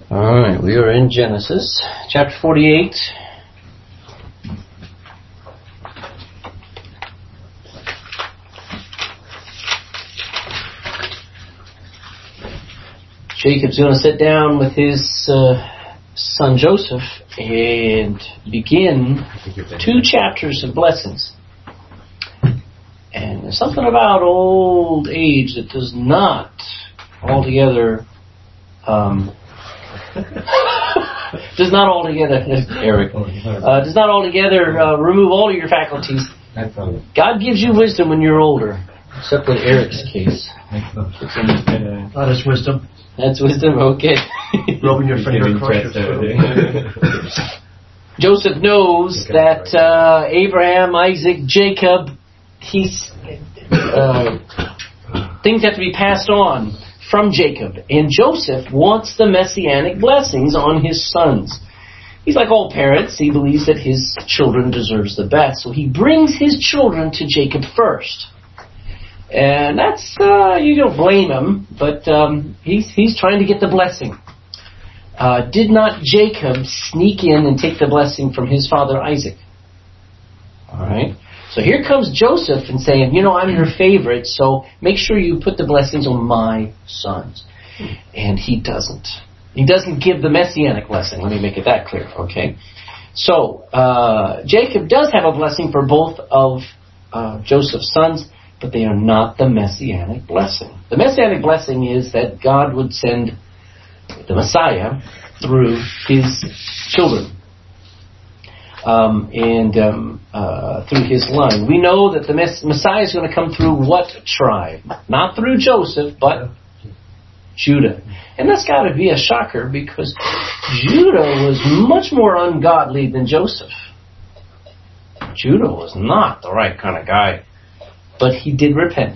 All right, we are in Genesis, chapter 48. Jacob's going to sit down with his son Joseph and begin 2 chapters of blessings. And there's something about old age that does not altogether remove all of your faculties. God gives you wisdom when you're older, except in Eric's case. That's wisdom. That's wisdom, okay. Rubbing your finger across your throat. Joseph knows that Abraham, Isaac, Jacob, things have to be passed on from Jacob. And Joseph wants the messianic blessings on his sons. He's like all parents. He believes that his children deserves the best. So he brings his children to Jacob first. And that's, you don't blame him, but he's trying to get the blessing. Did not Jacob sneak in and take the blessing from his father Isaac? All right. So here comes Joseph and saying, I'm your favorite, so make sure you put the blessings on my sons. And he doesn't. He doesn't give the messianic blessing. Let me make it that clear, okay? So, Jacob does have a blessing for both of Joseph's sons, but they are not the messianic blessing. The messianic blessing is that God would send the Messiah through his children. Through his line. We know that the Messiah is going to come through what tribe? Not through Joseph, but Judah. And that's got to be a shocker because Judah was much more ungodly than Joseph. Judah was not the right kind of guy. But he did repent.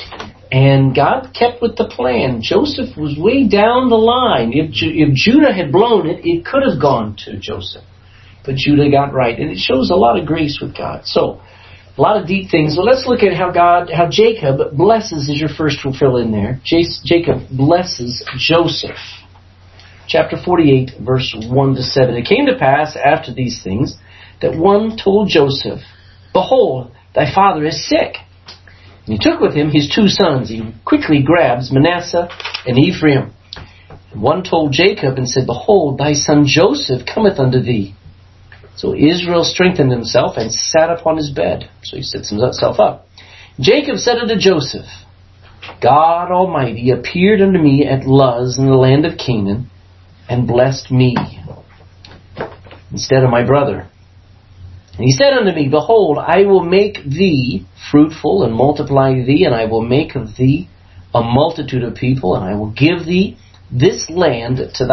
And God kept with the plan. Joseph was way down the line. If Judah had blown it, it could have gone to Joseph. But Judah got right. And it shows a lot of grace with God. So, a lot of deep things. Well, let's look at how Jacob blesses is your first to fill in there. Jacob blesses Joseph. Chapter 48, verse 1 to 7. It came to pass after these things that one told Joseph, "Behold, thy father is sick." And he took with him his 2 sons. He quickly grabs Manasseh and Ephraim. And one told Jacob and said, "Behold, thy son Joseph cometh unto thee." So Israel strengthened himself and sat upon his bed. So he sets himself up. Jacob said unto Joseph, "God Almighty appeared unto me at Luz in the land of Canaan, and blessed me instead of my brother. And he said unto me, Behold, I will make thee fruitful and multiply thee, and I will make of thee a multitude of people, and I will give this land to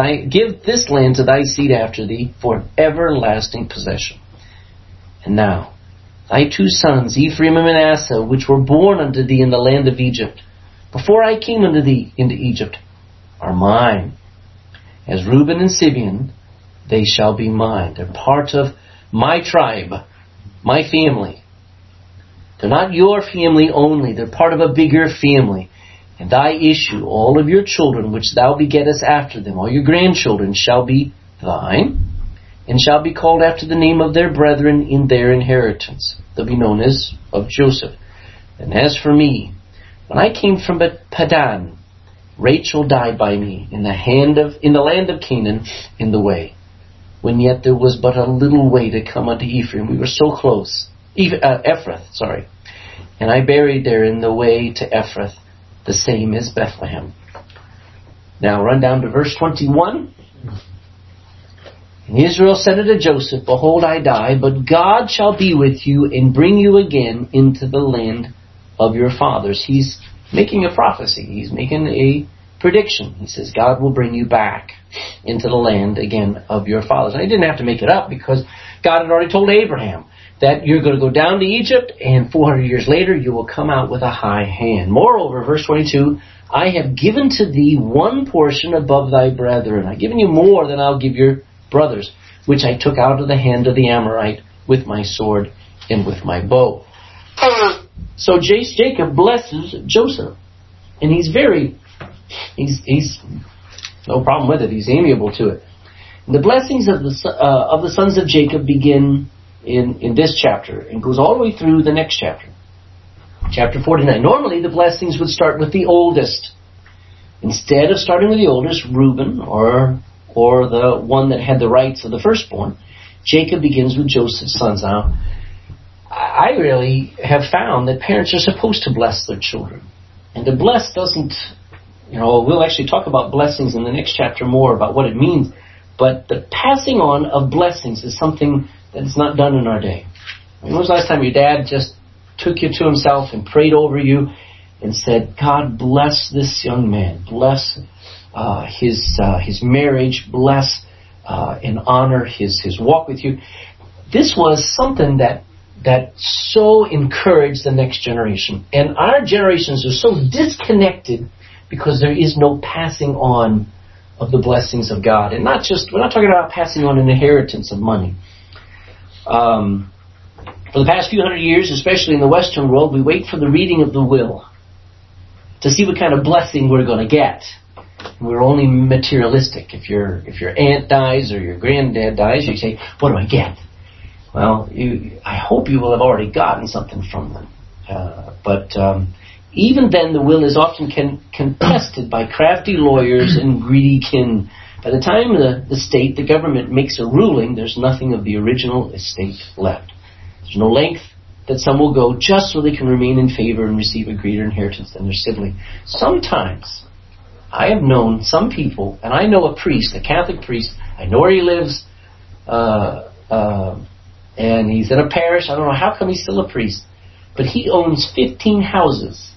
thy seed after thee for an everlasting possession. And now, thy 2 sons, Ephraim and Manasseh, which were born unto thee in the land of Egypt, before I came unto thee into Egypt, are mine. As Reuben and Simeon, they shall be mine. They're part of my tribe, my family. They're not your family only. They're part of a bigger family. And thy issue, all of your children, which thou begettest after them, all your grandchildren, shall be thine, and shall be called after the name of their brethren in their inheritance. They'll be known as of Joseph. And as for me, when I came from Padan, Rachel died by me in the land of Canaan in the way, when yet there was but a little way to come unto Ephraim. We were so close. Ephrath. And I buried there in the way to Ephrath, the same as Bethlehem. Now run down to verse 21. And Israel said unto Joseph, Behold, I die, but God shall be with you and bring you again into the land of your fathers. He's making a prophecy. He's making a prediction. He says, God will bring you back into the land again of your fathers. And he didn't have to make it up because God had already told Abraham that you're going to go down to Egypt and 400 years later you will come out with a high hand. Moreover, verse 22, I have given to thee one portion above thy brethren. I've given you more than I'll give your brothers, which I took out of the hand of the Amorite with my sword and with my bow. So Jacob blesses Joseph. And he's No problem with it. He's amiable to it. And the blessings of the sons of Jacob begin in this chapter and goes all the way through the next chapter. Chapter 49. Normally the blessings would start with the oldest. Instead of starting with the oldest, Reuben, or the one that had the rights of the firstborn, Jacob begins with Joseph's sons. Now, I really have found that parents are supposed to bless their children. And to bless doesn't, we'll actually talk about blessings in the next chapter more about what it means. But the passing on of blessings is something that is not done in our day. When was the last time your dad just took you to himself and prayed over you and said, God bless this young man, bless his marriage, bless and honor his walk with you? This was something that so encouraged the next generation. And our generations are so disconnected because there is no passing on of the blessings of God. And we're not talking about passing on an inheritance of money. For the past few hundred years, especially in the Western world, we wait for the reading of the will to see what kind of blessing we're going to get. We're only materialistic. If your aunt dies or your granddad dies, you say, what do I get? Well, I hope you will have already gotten something from them. But even then, the will is often contested by crafty lawyers and greedy kin. By the time the government makes a ruling, there's nothing of the original estate left. There's no length that some will go just so they can remain in favor and receive a greater inheritance than their sibling. Sometimes, I have known some people, and I know a priest, a Catholic priest, I know where he lives, and he's in a parish. I don't know how come he's still a priest, but he owns 15 houses.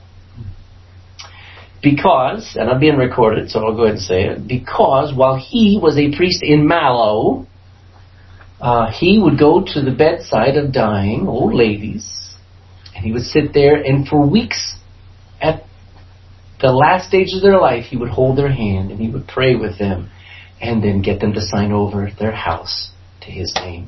Because, and I'm being recorded, so I'll go ahead and say it, because while he was a priest in Mallow, he would go to the bedside of dying old ladies, and he would sit there, and for weeks, at the last stage of their life, he would hold their hand, and he would pray with them, and then get them to sign over their house to his name.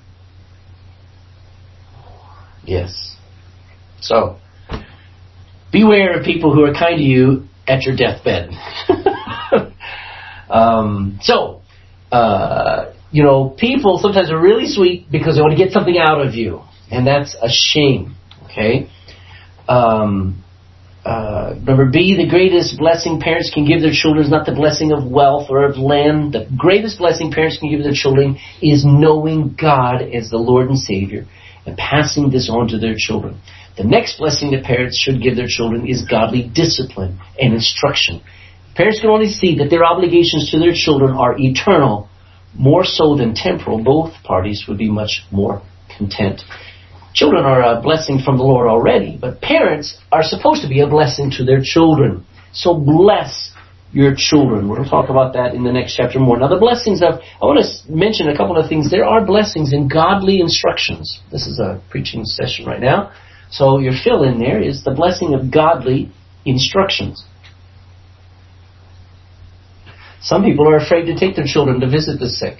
Yes. So, beware of people who are kind to you at your deathbed. People sometimes are really sweet because they want to get something out of you. And that's a shame. Okay? Number B, the greatest blessing parents can give their children is not the blessing of wealth or of land. The greatest blessing parents can give their children is knowing God as the Lord and Savior and passing this on to their children. The next blessing that parents should give their children is godly discipline and instruction. Parents can only see that their obligations to their children are eternal, more so than temporal. Both parties would be much more content. Children are a blessing from the Lord already, but parents are supposed to be a blessing to their children. So bless your children. We'll talk about that in the next chapter more. Now, the blessings I want to mention a couple of things. There are blessings in godly instructions. This is a preaching session right now. So your fill in there is the blessing of godly instructions. Some people are afraid to take their children to visit the sick.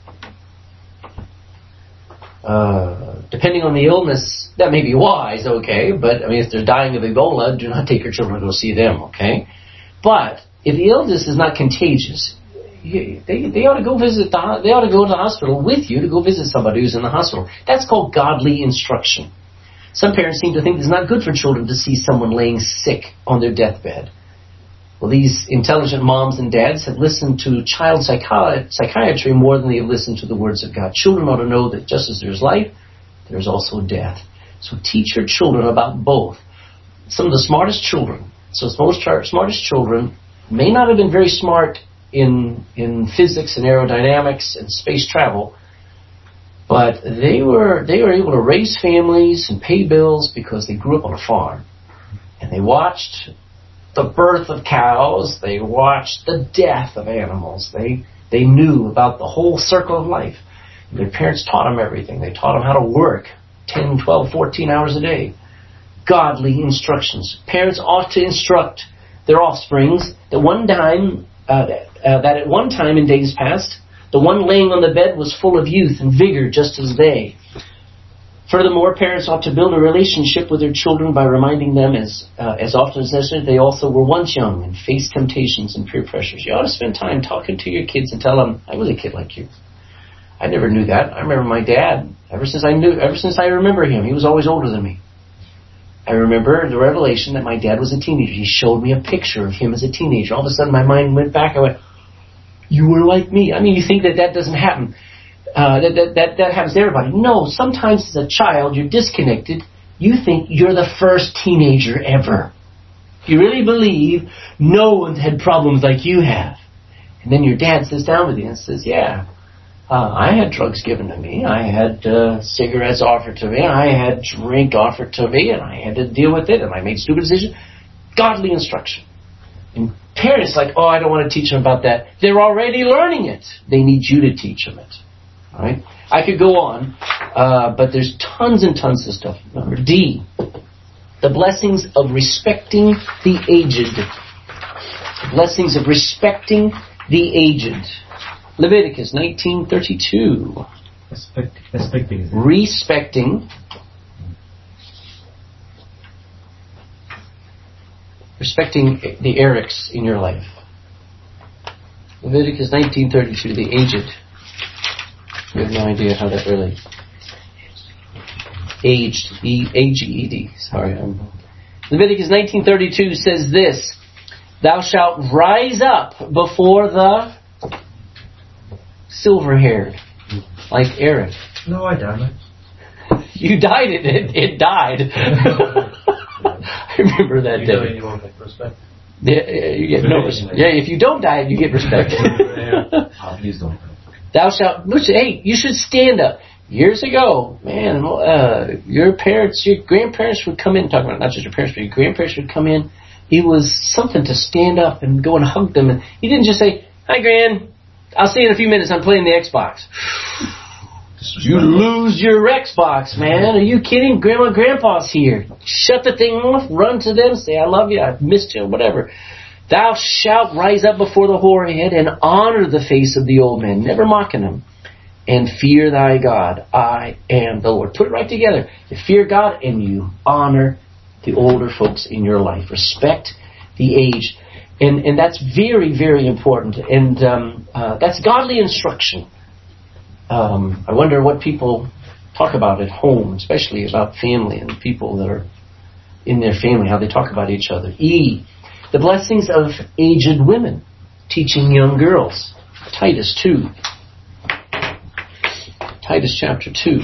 Depending on the illness, that may be wise, okay, but if they're dying of Ebola, do not take your children to go see them, okay? But if the illness is not contagious, they ought to go visit they ought to go to the hospital with you to go visit somebody who's in the hospital. That's called godly instruction. Some parents seem to think it's not good for children to see someone laying sick on their deathbed. Well, these intelligent moms and dads have listened to child psychiatry more than they have listened to the words of God. Children ought to know that just as there's life, there's also death. So teach your children about both. Some of the smartest children, smartest children may not have been very smart in physics and aerodynamics and space travel, but they were able to raise families and pay bills because they grew up on a farm. And they watched the birth of cows. They watched the death of animals. They knew about the whole circle of life. And their parents taught them everything. They taught them how to work 10, 12, 14 hours a day. Godly instructions. Parents ought to instruct their offsprings that at one time in days past, the one laying on the bed was full of youth and vigor just as they. Furthermore, parents ought to build a relationship with their children by reminding them as often as necessary they also were once young and faced temptations and peer pressures. You ought to spend time talking to your kids and tell them, I was a kid like you. I never knew that. I remember my dad. Ever since I remember him, he was always older than me. I remember the revelation that my dad was a teenager. He showed me a picture of him as a teenager. All of a sudden my mind went back. I went, you were like me. I mean, you think that doesn't happen. That happens to everybody. No, sometimes as a child, you're disconnected. You think you're the first teenager ever. You really believe no one's had problems like you have. And then your dad sits down with you and says, yeah, I had drugs given to me. I had cigarettes offered to me. I had drink offered to me. And I had to deal with it. And I made stupid decisions. Godly instruction. And parents like, oh, I don't want to teach them about that. They're already learning it. They need you to teach them it. All right? I could go on, but there's tons and tons of stuff. Number D, the blessings of respecting the aged. The blessings of respecting the aged. Leviticus 19:32. Respecting the Erics in your life. Leviticus 19:32, the aged. We have no idea how that relates. Aged, A-G-E-D. Sorry. Leviticus 19:32 says this: Thou shalt rise up before the silver-haired, like Eric. No, I died. You died it. It died. I remember that day. You won't get respect. Yeah, you get no respect. Yeah, if you don't die, you get respect. Please don't. Thou shalt. Hey, you should stand up. Years ago, man, your grandparents would come in. Talking about not just your parents, but your grandparents would come in. It was something to stand up and go and hug them. And he didn't just say, "Hi, Gran. I'll see you in a few minutes. I'm playing the Xbox." You lose your Xbox, man. Are you kidding? Grandma and Grandpa's here. Shut the thing off. Run to them. Say, I love you. I've missed you. Whatever. Thou shalt rise up before the hoarhead and honor the face of the old man, never mocking him. And fear thy God. I am the Lord. Put it right together. You fear God and you honor the older folks in your life. Respect the aged. And that's very, very important. And that's godly instruction. I wonder what people talk about at home, especially about family and people that are in their family, how they talk about each other. E, the blessings of aged women, teaching young girls. Titus 2. Titus chapter 2.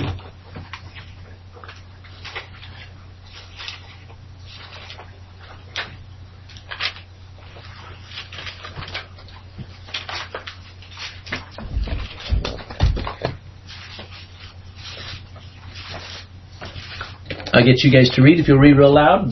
I'll get you guys to read if you'll read real loud.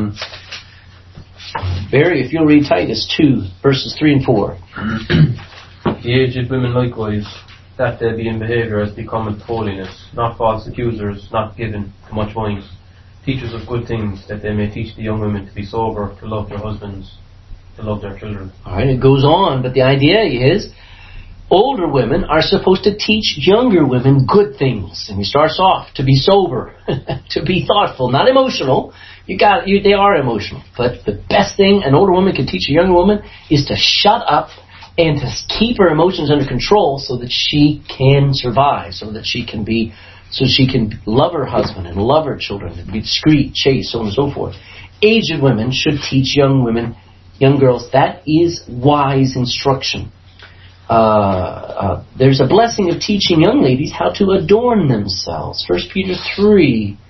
Barry, if you'll read Titus 2, verses 3 and 4. The aged women likewise, that they be in behaviour as becometh holiness, not false accusers, not given to much wine, teachers of good things, that they may teach the young women to be sober, to love their husbands, to love their children. All right, it goes on, but the idea is older women are supposed to teach younger women good things. And he starts off to be sober, to be thoughtful, not emotional. They are emotional. But the best thing an older woman can teach a younger woman is to shut up and to keep her emotions under control so that she can survive, so she can love her husband and love her children and be discreet, chaste, so on and so forth. Aged women should teach young girls. That is wise instruction. There's a blessing of teaching young ladies how to adorn themselves. 1 Peter 3.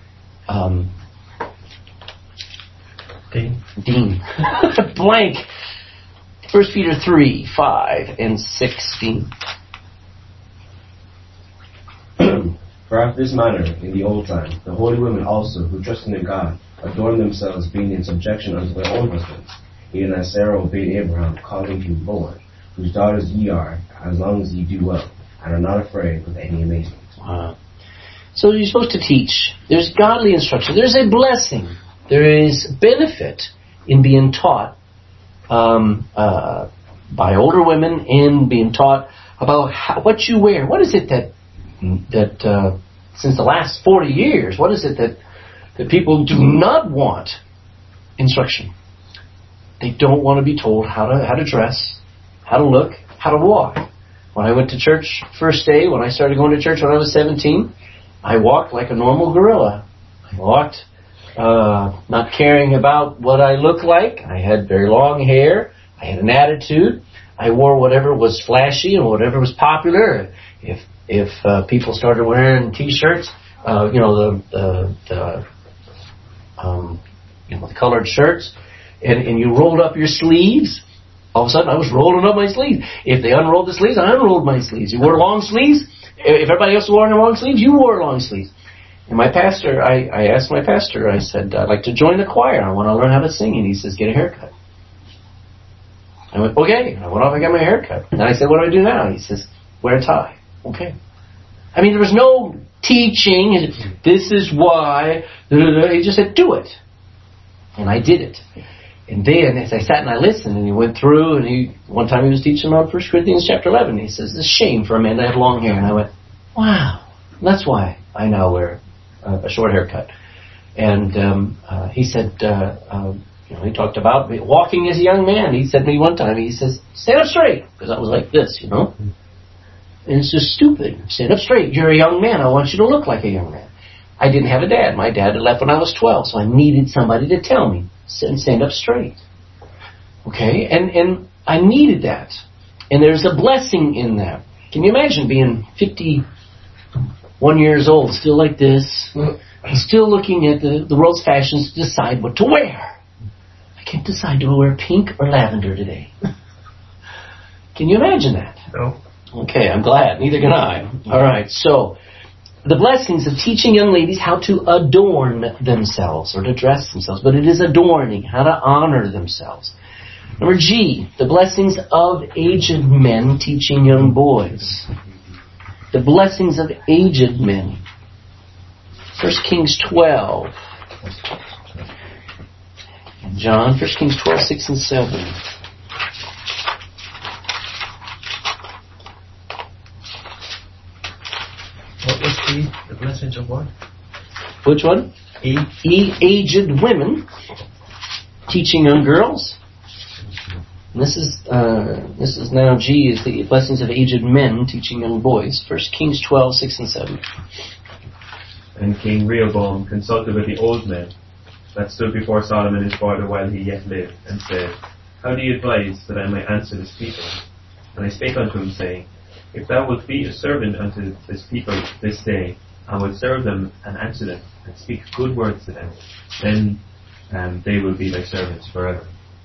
Dean. Blank. 1 Peter 3, 5 and 16. For after this manner, in the old time, the holy women also, who trusted in God, adorned themselves, being in subjection unto their own husbands, even as Sarah obeyed Abraham, calling him Lord, whose daughters ye are, as long as ye do well, and are not afraid with any amazement. Wow. So you're supposed to teach. There's godly instruction. There's a blessing. There is benefit in being taught by older women and being taught about what you wear. What is it that since the last 40 years, what is it that people do not want? Instruction. They don't want to be told how to dress, how to look, how to walk. When I went to church first day, when I started going to church when I was 17, I walked like a normal gorilla. I walked not caring about what I looked like. I had very long hair. I had an attitude. I wore whatever was flashy and whatever was popular. If people started wearing T-shirts, the colored shirts, and you rolled up your sleeves, all of a sudden I was rolling up my sleeves. If they unrolled the sleeves, I unrolled my sleeves. You wore long sleeves. If everybody else wore long sleeves, you wore long sleeves. And my pastor, I asked my pastor, I said, I'd like to join the choir. I want to learn how to sing. And he says, get a haircut. I went, okay. I went off and got my haircut. And I said, what do I do now? He says, wear a tie. Okay. I mean, there was no teaching. This is why. He just said, do it. And I did it. And then, as I sat and I listened, and he went through, and one time he was teaching on 1 Corinthians chapter 11. He says, it's a shame for a man to have long hair. And I went, wow. That's why I now wear a short haircut. And he said, he talked about walking as a young man. He said to me one time, he says, stand up straight. Because I was like this, And it's just stupid. Stand up straight. You're a young man. I want you to look like a young man. I didn't have a dad. My dad had left when I was 12, so I needed somebody to tell me, stand up straight. Okay? And I needed that. And there's a blessing in that. Can you imagine being 51 years old, still like this, still looking at the world's fashions to decide what to wear? I can't decide, do I wear pink or lavender today? Can you imagine that? No. Okay, I'm glad. Neither can I. All right, so the blessings of teaching young ladies how to adorn themselves or to dress themselves, but it is adorning, how to honor themselves. Number G, the blessings of aged men teaching young boys. The blessings of aged men. 1 Kings 12. John, 1 Kings 12, 6 and 7. What was the blessings of what? Which one? Aged women teaching young girls. And this is now G, is the blessings of aged men teaching young boys. 1 Kings 12, 6 and 7. And King Rehoboam consulted with the old men that stood before Solomon his father while he yet lived, and said, how do you advise that I may answer this people? And I spake unto him, saying, if thou wilt be a servant unto this people this day, I will serve them and answer them, and speak good words to them, then they will be thy servants forever.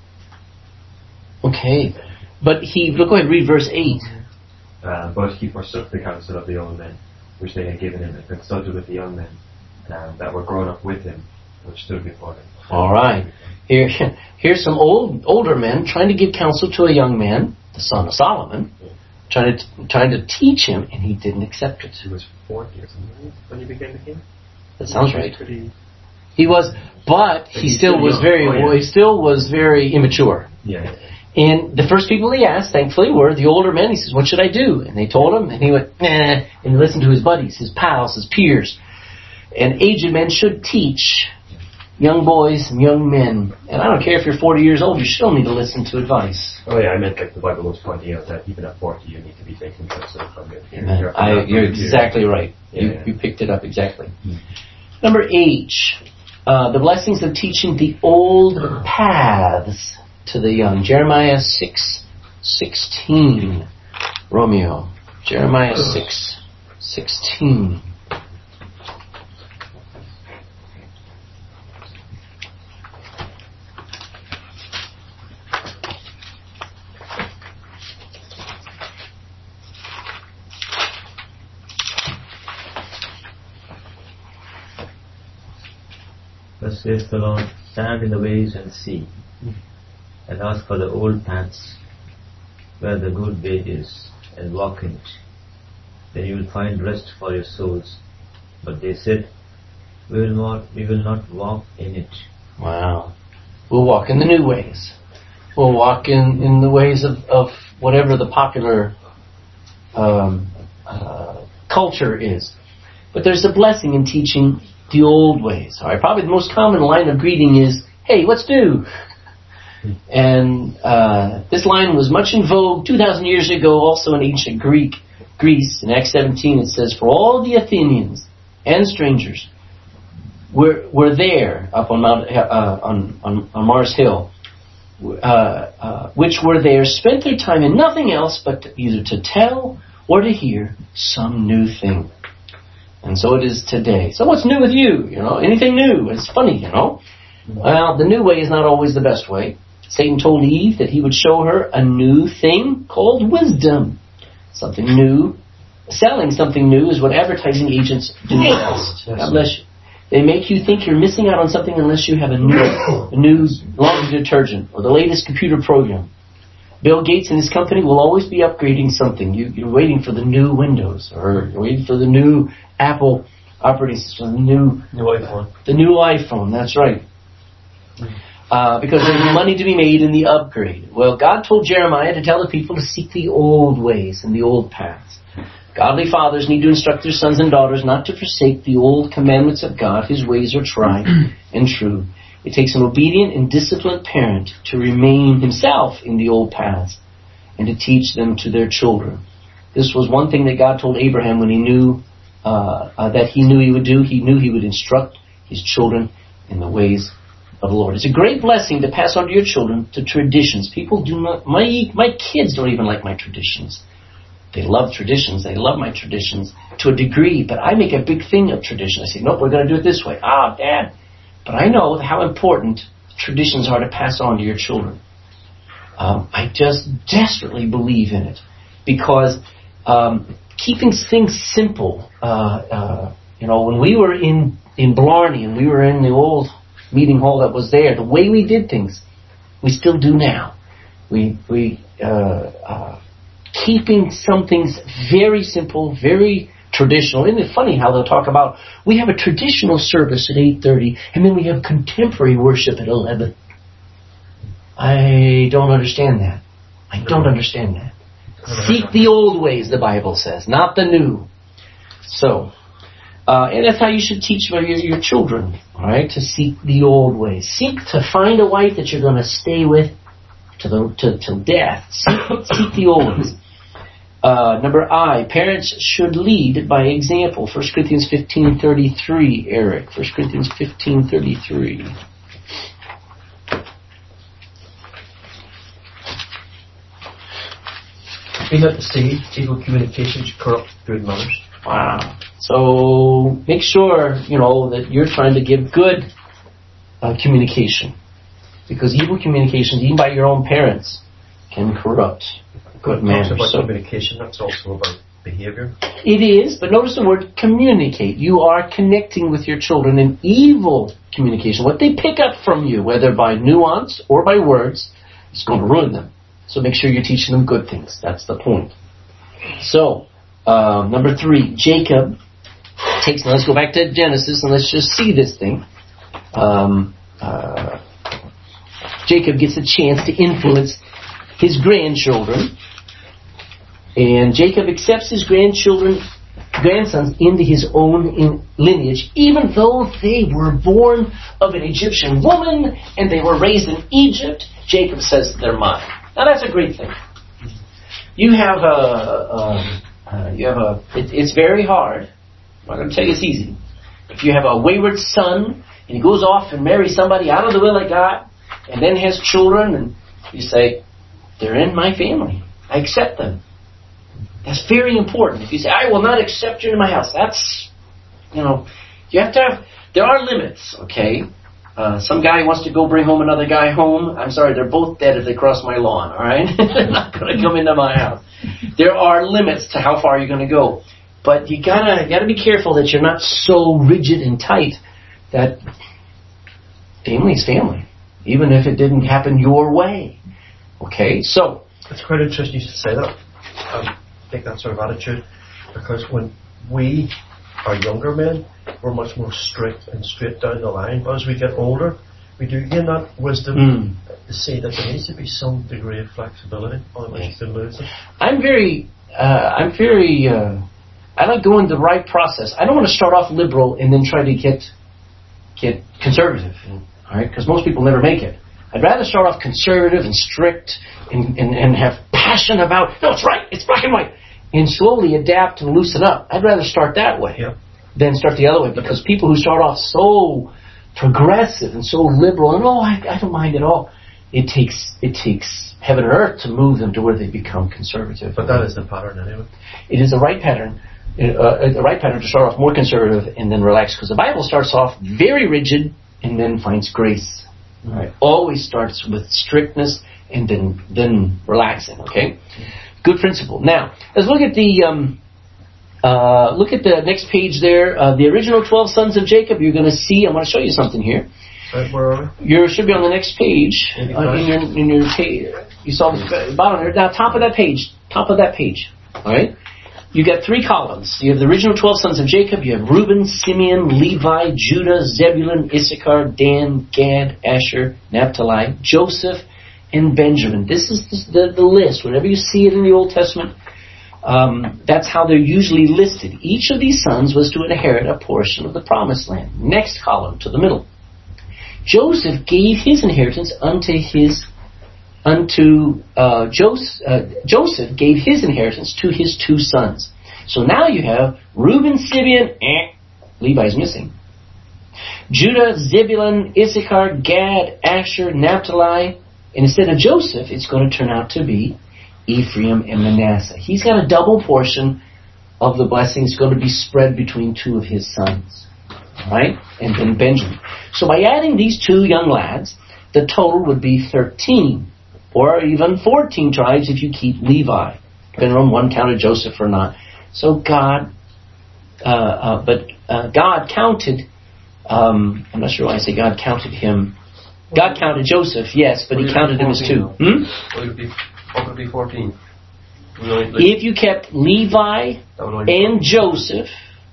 Okay. But go ahead, read verse 8. But he forsook the counsel of the old men, which they had given him, and consulted with the young men that were grown up with him, which stood before him. All right. Here's some older men trying to give counsel to a young man, the son of Solomon, trying to teach him, and he didn't accept it. He was 40 or something when he became the king. That sounds right. He was, but he still was very immature. Yeah. And the first people he asked, thankfully, were the older men. He says, what should I do? And they told him, and he went, nah, and he listened to his buddies, his pals, his peers. And aged men should teach young boys and young men. And I don't care if you're 40 years old, you still need to listen to advice. Oh yeah, I meant like the Bible was pointing out that even at 40 you need to be taking counsel from your peers. You're exactly right. Yeah. You picked it up exactly. Number H, the blessings of teaching the old paths to the young. Jeremiah 6:16. Romeo. Jeremiah 6:16. Thus says the Lord, stand in the ways and see, and ask for the old paths where the good way is, and walk in it. Then you will find rest for your souls. But they said, we will not walk in it. Wow. We'll walk in the new ways. We'll walk in the ways of whatever the popular culture is. But there's a blessing in teaching the old ways. All right, probably the most common line of greeting is, "Hey, what's new?" And this line was much in vogue 2,000 years ago, also in ancient Greece. In Acts 17 it says, "For all the Athenians and strangers were there up on on Mars Hill, which were there, spent their time in nothing else but either to tell or to hear some new thing." And so it is today. So what's new with you? Anything new? It's funny, Well, the new way is not always the best way. Satan told Eve that he would show her a new thing called wisdom. Something new. Selling something new is what advertising agents do best. God bless you. They make you think you're missing out on something unless you have a new laundry detergent or the latest computer program. Bill Gates and his company will always be upgrading something. You're waiting for the new Windows, or you're waiting for the new Apple operating system, the new iPhone. The new iPhone, that's right. Because there's money to be made in the upgrade. Well, God told Jeremiah to tell the people to seek the old ways and the old paths. Godly fathers need to instruct their sons and daughters not to forsake the old commandments of God. His ways are tried and true. It takes an obedient and disciplined parent to remain himself in the old paths and to teach them to their children. This was one thing that God told Abraham when he knew he would do. He knew he would instruct his children in the ways of the Lord. It's a great blessing to pass on to your children the traditions. People do not. My kids don't even like my traditions. They love traditions. They love my traditions to a degree, but I make a big thing of tradition. I say, "Nope, we're going to do it this way." "Ah, Dad." But I know how important traditions are to pass on to your children. I just desperately believe in it because keeping things simple. When we were in Blarney and we were in the old meeting hall that was there, the way we did things, we still do now. Keeping some things very simple, very traditional. Isn't it funny how they'll talk about, we have a traditional service at 8:30 and then we have contemporary worship at 11. I don't understand that. Seek the old ways, the Bible says, not the new. So, and that's how you should teach your children, all right, to seek the old ways. Seek to find a wife that you're going to stay with till death. Seek the old ways. Number I, parents should lead by example. 1 Corinthians 15:33, Eric. 1 Corinthians 15:33. Be not deceived, evil communication should corrupt good manners. Wow. So make sure, that you're trying to give good communication. Because evil communication, even by your own parents, can corrupt good manners. Talks about communication, that's also about behavior. It is, but notice the word communicate. You are connecting with your children in evil communication. What they pick up from you, whether by nuance or by words, is going to ruin them. So make sure you're teaching them good things. That's the point. So, number 3, Jacob takes, now let's go back to Genesis and let's just see this thing. Jacob gets a chance to influence his grandchildren. And Jacob accepts his grandsons into his own lineage, even though they were born of an Egyptian woman and they were raised in Egypt. Jacob says they're mine. Now that's a great thing. It's very hard. I'm not going to tell you it's easy. If you have a wayward son and he goes off and marries somebody out of the will of God and then has children, and you say, they're in my family. I accept them. That's very important. If you say, I will not accept you in my house, that's, you have to have, there are limits, okay? Some guy wants to go bring home another guy home. I'm sorry, they're both dead if they cross my lawn, all right? They're not going to come into my house. There are limits to how far you're going to go. But you gotta be careful that you're not so rigid and tight that family is family, even if it didn't happen your way. Okay, so it's quite interesting you should say that. I think that sort of attitude, because when we are younger men, we're much more strict and straight down the line. But as we get older, we do gain that wisdom to see that there needs to be some degree of flexibility, otherwise you can lose it. I'm very I like going the right process. I don't want to start off liberal and then try to get conservative. All right, because most people never make it. I'd rather start off conservative and strict and have passion about, no, it's right, it's black and white, and slowly adapt and loosen up. I'd rather start that way than start the other way, because people who start off so progressive and so liberal and, I don't mind at all, it takes heaven and earth to move them to where they become conservative. But that is the pattern anyway. It is the right pattern. The right pattern to start off more conservative and then relax, because the Bible starts off very rigid and then finds grace. All right. Always starts with strictness and then relaxing. Okay, good principle. Now let's look at the next page there. The original 12 sons of Jacob. You're going to see. I'm going to show you something here. Where are we? You should be on the next page. In your page, you saw the bottom there. Now top of that page. All right. You got 3 columns. You have the original 12 sons of Jacob. You have Reuben, Simeon, Levi, Judah, Zebulun, Issachar, Dan, Gad, Asher, Naphtali, Joseph, and Benjamin. This is the list. Whenever you see it in the Old Testament, that's how they're usually listed. Each of these sons was to inherit a portion of the promised land. Next column to the middle. Joseph gave his inheritance Joseph gave his inheritance to his 2 sons. So now you have Reuben, Simeon, Levi's missing. Judah, Zebulun, Issachar, Gad, Asher, Naphtali. And instead of Joseph, it's going to turn out to be Ephraim and Manasseh. He's got a double portion of the blessings going to be spread between 2 of his sons. Right? And then Benjamin. So by adding these 2 young lads, the total would be 13. Or even 14 tribes if you keep Levi, depending on one counted Joseph or not. So God counted. I'm not sure why I say God counted him. God counted Joseph, yes, but He counted him as 2. What would be 14? If you kept Levi and Joseph.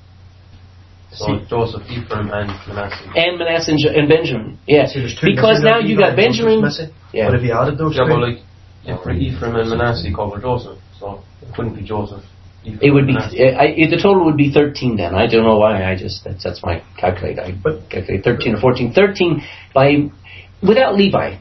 So Joseph, Ephraim, and Manasseh. And Manasseh and Benjamin. Yes. See, because now you got Benjamin. Yeah. But if you added those for Ephraim and Manasseh covered Joseph, so it couldn't be Joseph. Ephraim, it would be. The total would be 13 then. I don't know why. That's my calculate. I calculate 13 or 14. 13 without Levi.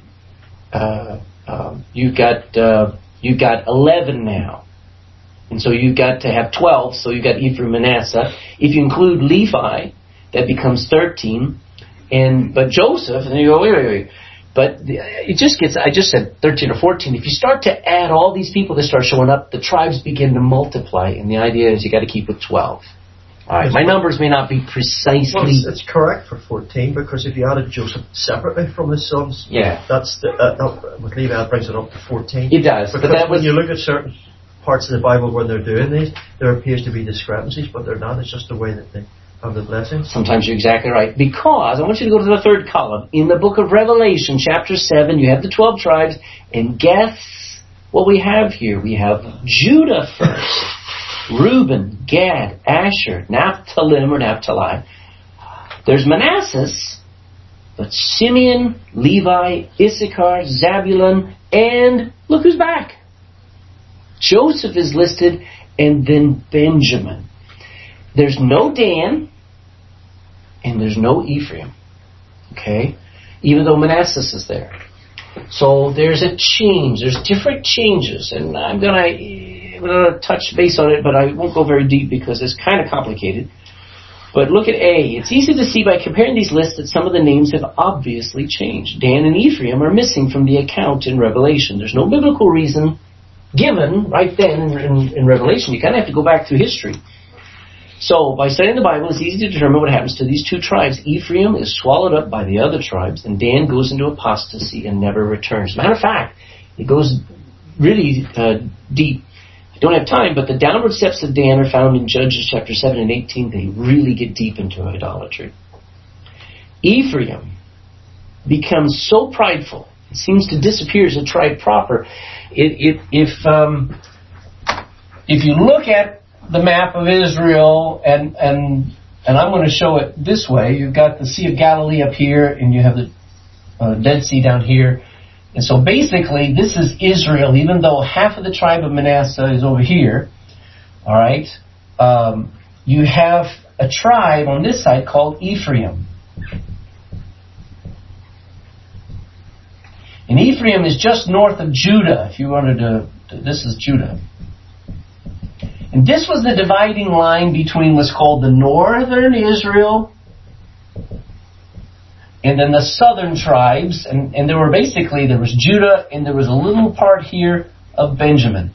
You've got 11 now. And so you've got to have 12, so you've got Ephraim and Manasseh. If you include Levi, that becomes 13. But Joseph, and you go, wait. But it just gets, I just said 13 or 14. If you start to add all these people that start showing up, the tribes begin to multiply. And the idea is you got to keep with 12. All right, my numbers may not be precisely... Well, it's correct for 14, because if you added Joseph separately from his sons, that's with Levi, that brings it up to 14. It does. Because when you look at certain parts of the Bible when they're doing these, there appears to be discrepancies, but they're not. It's just the way that they have the blessings. Sometimes you're exactly right. Because, I want you to go to the 3rd column. In the book of Revelation, chapter 7, you have the 12 tribes, and guess what we have here? We have Judah first. Reuben, Gad, Asher, Naphtali. There's Manasseh, but Simeon, Levi, Issachar, Zebulun, and look who's back. Joseph is listed, and then Benjamin. There's no Dan, and there's no Ephraim. Okay? Even though Manasseh is there. So there's a change. There's different changes, and I'm going to touch base on it, but I won't go very deep because it's kind of complicated. But look at A. It's easy to see by comparing these lists that some of the names have obviously changed. Dan and Ephraim are missing from the account in Revelation. There's no biblical reason given right then in Revelation. You kind of have to go back through history. So, by studying the Bible, it's easy to determine what happens to these 2 tribes. Ephraim is swallowed up by the other tribes, and Dan goes into apostasy and never returns. Matter of fact, it goes really deep. I don't have time, but the downward steps of Dan are found in Judges chapter 7 and 18. They really get deep into idolatry. Ephraim becomes so prideful, it seems to disappear as a tribe proper. If you look at the map of Israel, and I'm going to show it this way. You've got the Sea of Galilee up here, and you have the Dead Sea down here. And so basically, this is Israel, even though half of the tribe of Manasseh is over here. All right? you have a tribe on this side called Ephraim. And Ephraim is just north of Judah. If you wanted to, this is Judah. And this was the dividing line between what's called the northern Israel and then the southern tribes. And there was Judah, and there was a little part here of Benjamin.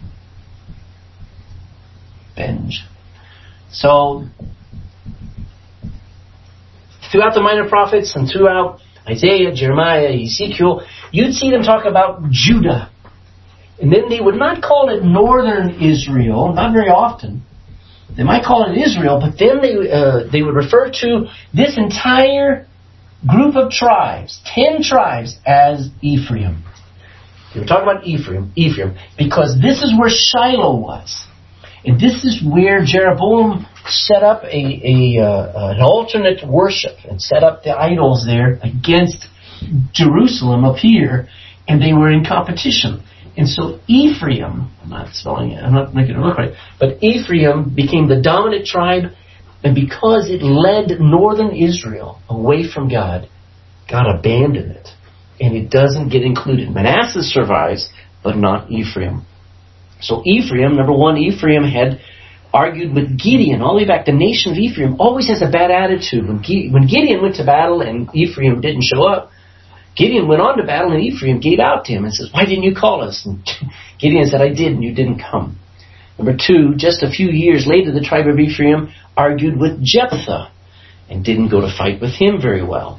So, throughout the minor prophets and throughout Isaiah, Jeremiah, Ezekiel, you'd see them talk about Judah. And then they would not call it northern Israel, not very often. They might call it Israel, but then they would refer to this entire group of tribes, 10 tribes, as Ephraim. They would talk about Ephraim, because this is where Shiloh was. And this is where Jeroboam set up an alternate worship and set up the idols there against Jerusalem up here, and they were in competition. And so Ephraim, I'm not spelling it, I'm not making it look right, but Ephraim became the dominant tribe, and because it led northern Israel away from God, God abandoned it. And it doesn't get included. Manasseh survives, but not Ephraim. So Ephraim, number one, Ephraim had argued with Gideon all the way back. The nation of Ephraim always has a bad attitude. When Gideon went to battle and Ephraim didn't show up, Gideon went on to battle and Ephraim gave out to him and says, "Why didn't you call us?" And Gideon said, "I did, and you didn't come." Number two, just a few years later, the tribe of Ephraim argued with Jephthah and didn't go to fight with him very well.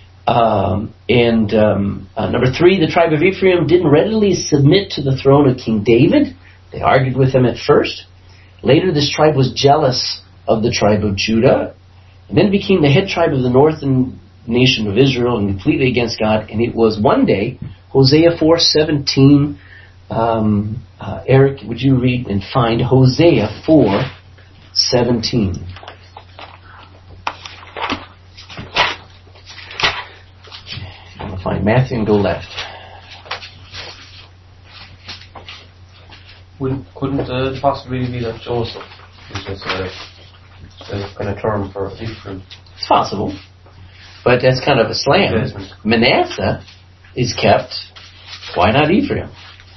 Number three, the tribe of Ephraim didn't readily submit to the throne of King David. They argued with him at first. Later, this tribe was jealous of the tribe of Judah, and then became the head tribe of the northern nation of Israel and completely against God. And it was one day, Hosea 4:17. Eric, would you read and find Hosea 4:17? I'm going to find Matthew and go left. Couldn't it possibly be that Joseph is just a kind of term for Ephraim? It's possible, but that's kind of a slam. Yes. Manasseh is kept. Why not Ephraim?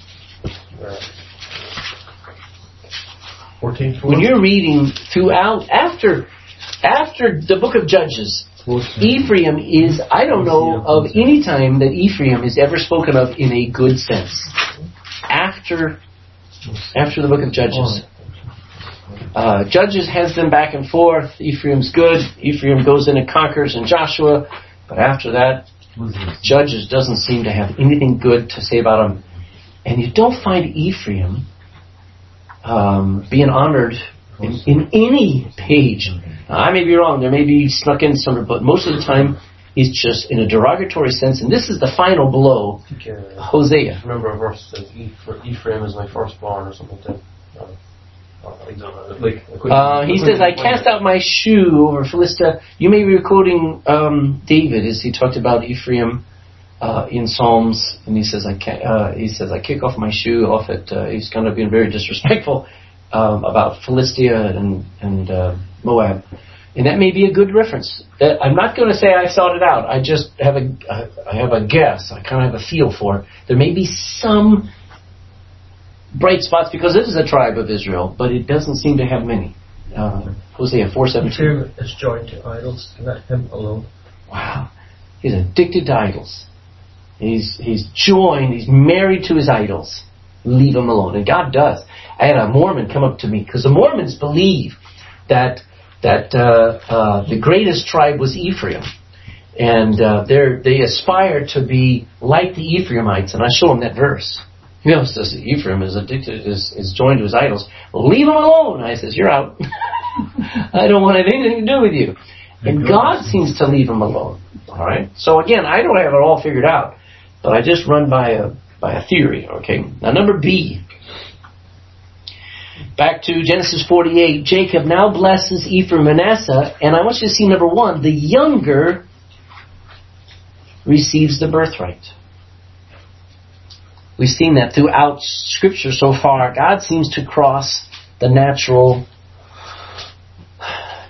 14:4. When you're reading throughout, after the book of Judges, Ephraim is, I don't know of any time that Ephraim is ever spoken of in a good sense. After the book of Judges. Judges has them back and forth. Ephraim's good. Ephraim goes in and conquers in Joshua. But after that, Judges doesn't seem to have anything good to say about him. And you don't find Ephraim being honored in any page. Now, I may be wrong. There may be snuck in some, but most of the time it's just in a derogatory sense. And this is the final blow. Hosea. I remember a verse that Ephraim is my firstborn or something like that. He says, "I cast out my shoe over Philistia." You may be quoting David as he talked about Ephraim in Psalms, and he says, "I kick off my shoe off it." He's kind of being very disrespectful about Philistia and Moab, and that may be a good reference. I'm not going to say I thought it out. I just have a guess. I kind of have a feel for it. There may be some bright spots because it is a tribe of Israel, but it doesn't seem to have many. Hosea 4:17. Ephraim is joined to idols. Let him alone. Wow, he's addicted to idols. He's joined. He's married to his idols. Leave him alone, and God does. I had a Mormon come up to me because the Mormons believe that the greatest tribe was Ephraim, and they aspire to be like the Ephraimites. And I show them that verse. You know, it says Ephraim is addicted, is joined to his idols. Leave him alone. I says, "You're out. I don't want anything to do with you." And God seems to leave him alone. All right. So again, I don't have it all figured out, but I just run by a theory. Okay. Now number B. Back to Genesis 48. Jacob now blesses Ephraim and Manasseh, and I want you to see number one: the younger receives the birthright. We've seen that throughout Scripture so far. God seems to cross the natural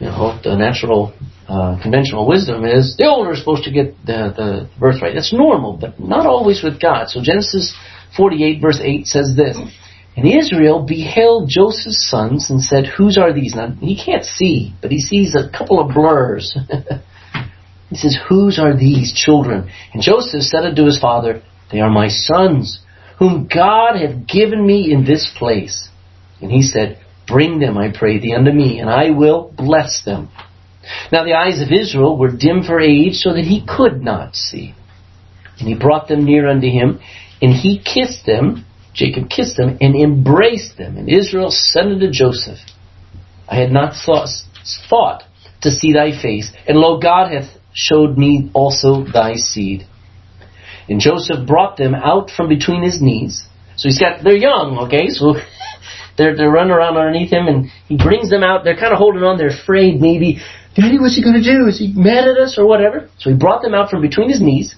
The natural, conventional wisdom is the older is supposed to get the birthright. That's normal, but not always with God. So Genesis 48 verse 8 says this, and Israel beheld Joseph's sons and said, whose are these? Now, he can't see, but he sees a couple of blurs. He says, whose are these children? And Joseph said unto his father, they are my sons, whom God hath given me in this place. And he said, bring them, I pray thee, unto me, and I will bless them. Now the eyes of Israel were dim for age, so that he could not see. And he brought them near unto him, and he kissed them, Jacob kissed them, and embraced them. And Israel said unto Joseph, I had not thought to see thy face, and lo, God hath showed me also thy seed. And Joseph brought them out from between his knees. So they're young, okay, so they're running around underneath him, and he brings them out. They're kind of holding on. They're afraid maybe, Daddy, what's he going to do? Is he mad at us or whatever? So he brought them out from between his knees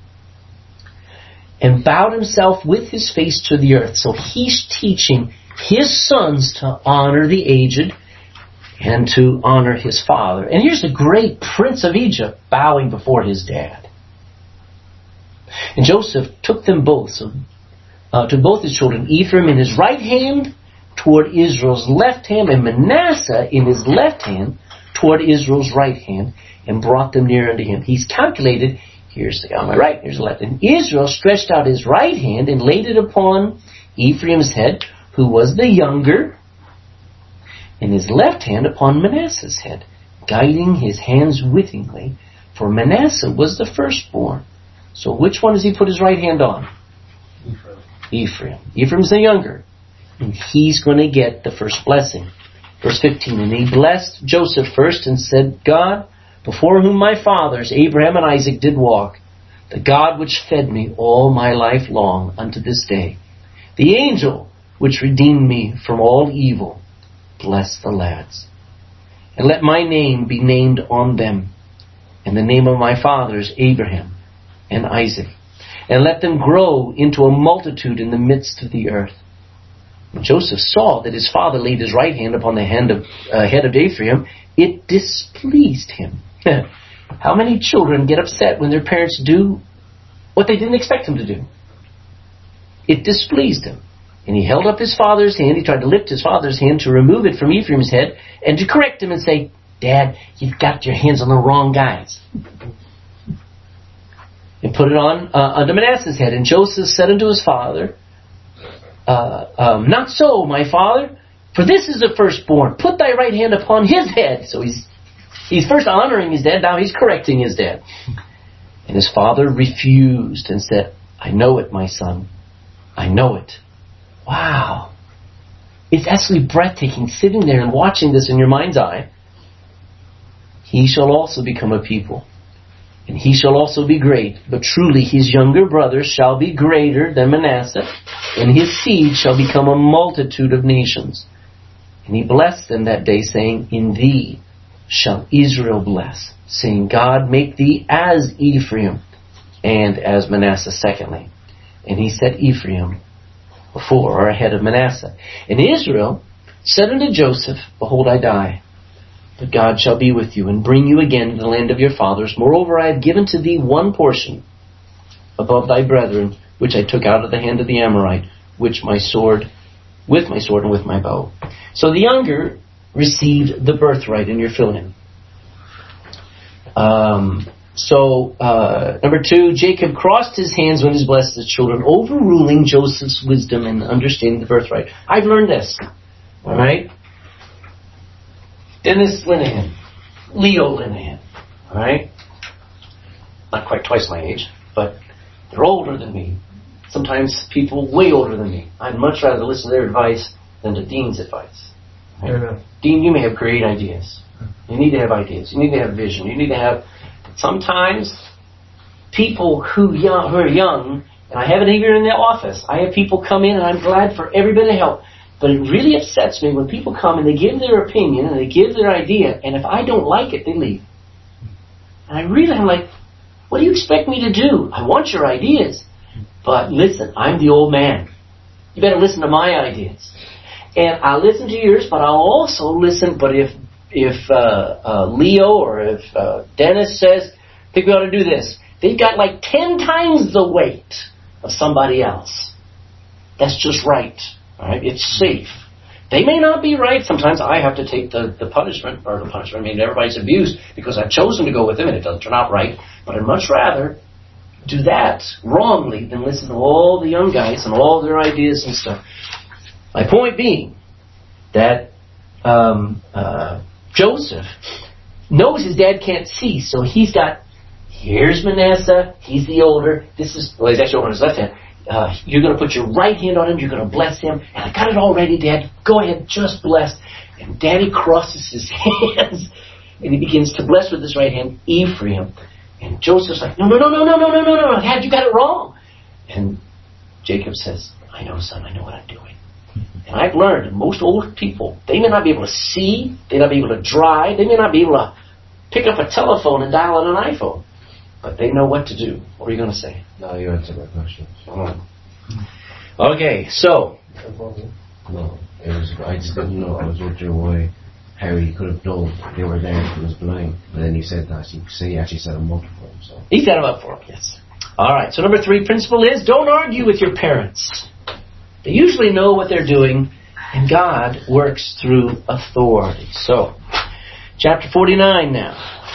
and bowed himself with his face to the earth. So he's teaching his sons to honor the aged and to honor his father. And here's the great prince of Egypt bowing before his dad. And Joseph took them both, took both his children, Ephraim in his right hand toward Israel's left hand, and Manasseh in his left hand toward Israel's right hand, and brought them near unto him. He's calculated, here's the guy on my right, here's the left. And Israel stretched out his right hand and laid it upon Ephraim's head, who was the younger, and his left hand upon Manasseh's head, guiding his hands wittingly, for Manasseh was the firstborn. So which one does he put his right hand on? Ephraim. Ephraim's the younger, and he's going to get the first blessing. Verse 15, and he blessed Joseph first and said, God, before whom my fathers, Abraham and Isaac, did walk, the God which fed me all my life long unto this day, the angel which redeemed me from all evil, bless the lads. And let my name be named on them, and the name of my fathers, Abraham and Isaac, and let them grow into a multitude in the midst of the earth. When Joseph saw that his father laid his right hand upon the head of Ephraim, it displeased him. How many children get upset when their parents do what they didn't expect them to do? It displeased him. And he held up his father's hand. He tried to lift his father's hand to remove it from Ephraim's head and to correct him and say, Dad, you've got your hands on the wrong guys. And put it on unto Manasseh's head. And Joseph said unto his father, not so, my father, for this is the firstborn. Put thy right hand upon his head. So he's first honoring his dad, now he's correcting his dad. And his father refused and said, I know it, my son. I know it. Wow. It's absolutely breathtaking sitting there and watching this in your mind's eye. He shall also become a people, and he shall also be great. But truly his younger brother shall be greater than Manasseh, and his seed shall become a multitude of nations. And he blessed them that day, saying, in thee shall Israel bless, saying, God make thee as Ephraim, and as Manasseh secondly. And he set Ephraim before or ahead of Manasseh. And Israel said unto Joseph, behold, I die, but God shall be with you, and bring you again to the land of your fathers. Moreover, I have given to thee one portion above thy brethren, which I took out of the hand of the Amorite, with my sword and with my bow. So the younger received the birthright, and you're filling in. Number 2, Jacob crossed his hands when he blessed his children, overruling Joseph's wisdom and understanding the birthright. I've learned this. All right? Dennis Linehan, Leo Linehan. All right? Not quite twice my age, but they're older than me. Sometimes people way older than me. I'd much rather listen to their advice than to Dean's advice. Right? Yeah. Dean, you may have great ideas. You need to have ideas. You need to have vision. You need to have... Sometimes people who are young, and I have it here in the office, I have people come in and I'm glad for every bit of help. But it really upsets me when people come and they give their opinion and they give their idea, and if I don't like it, they leave. And I'm like, what do you expect me to do? I want your ideas. But listen, I'm the old man. You better listen to my ideas. And I'll listen to yours, but I'll also listen. But if Leo or if Dennis says, I think we ought to do this, they've got like 10 times the weight of somebody else. That's just right. All right? It's safe. They may not be right. Sometimes I have to take the punishment, I mean, everybody's abused because I've chosen to go with them and it doesn't turn out right. But I'd much rather do that wrongly than listen to all the young guys and all their ideas and stuff. My point being that Joseph knows his dad can't see, so he's got, here's Manasseh, he's the older, he's actually over on his left hand. You're going to put your right hand on him, you're going to bless him, and I got it all ready, Dad, go ahead, just bless. And Daddy crosses his hands, and he begins to bless with his right hand, Ephraim. And Joseph's like, no, Dad, you got it wrong. And Jacob says, I know, son, I know what I'm doing. And I've learned that most old people, they may not be able to see, they may not be able to drive, they may not be able to pick up a telephone and dial on an iPhone, but they know what to do. What are you going to say? No, you answered my question. Okay, so. No, I just didn't know. I was wondering why Harry could have known they were there if he was blind. But then you said that. He actually set him up for him. So. He set him up for him, yes. All right, so number 3 principle is don't argue with your parents. They usually know what they're doing, and God works through authority. So, chapter 49 now.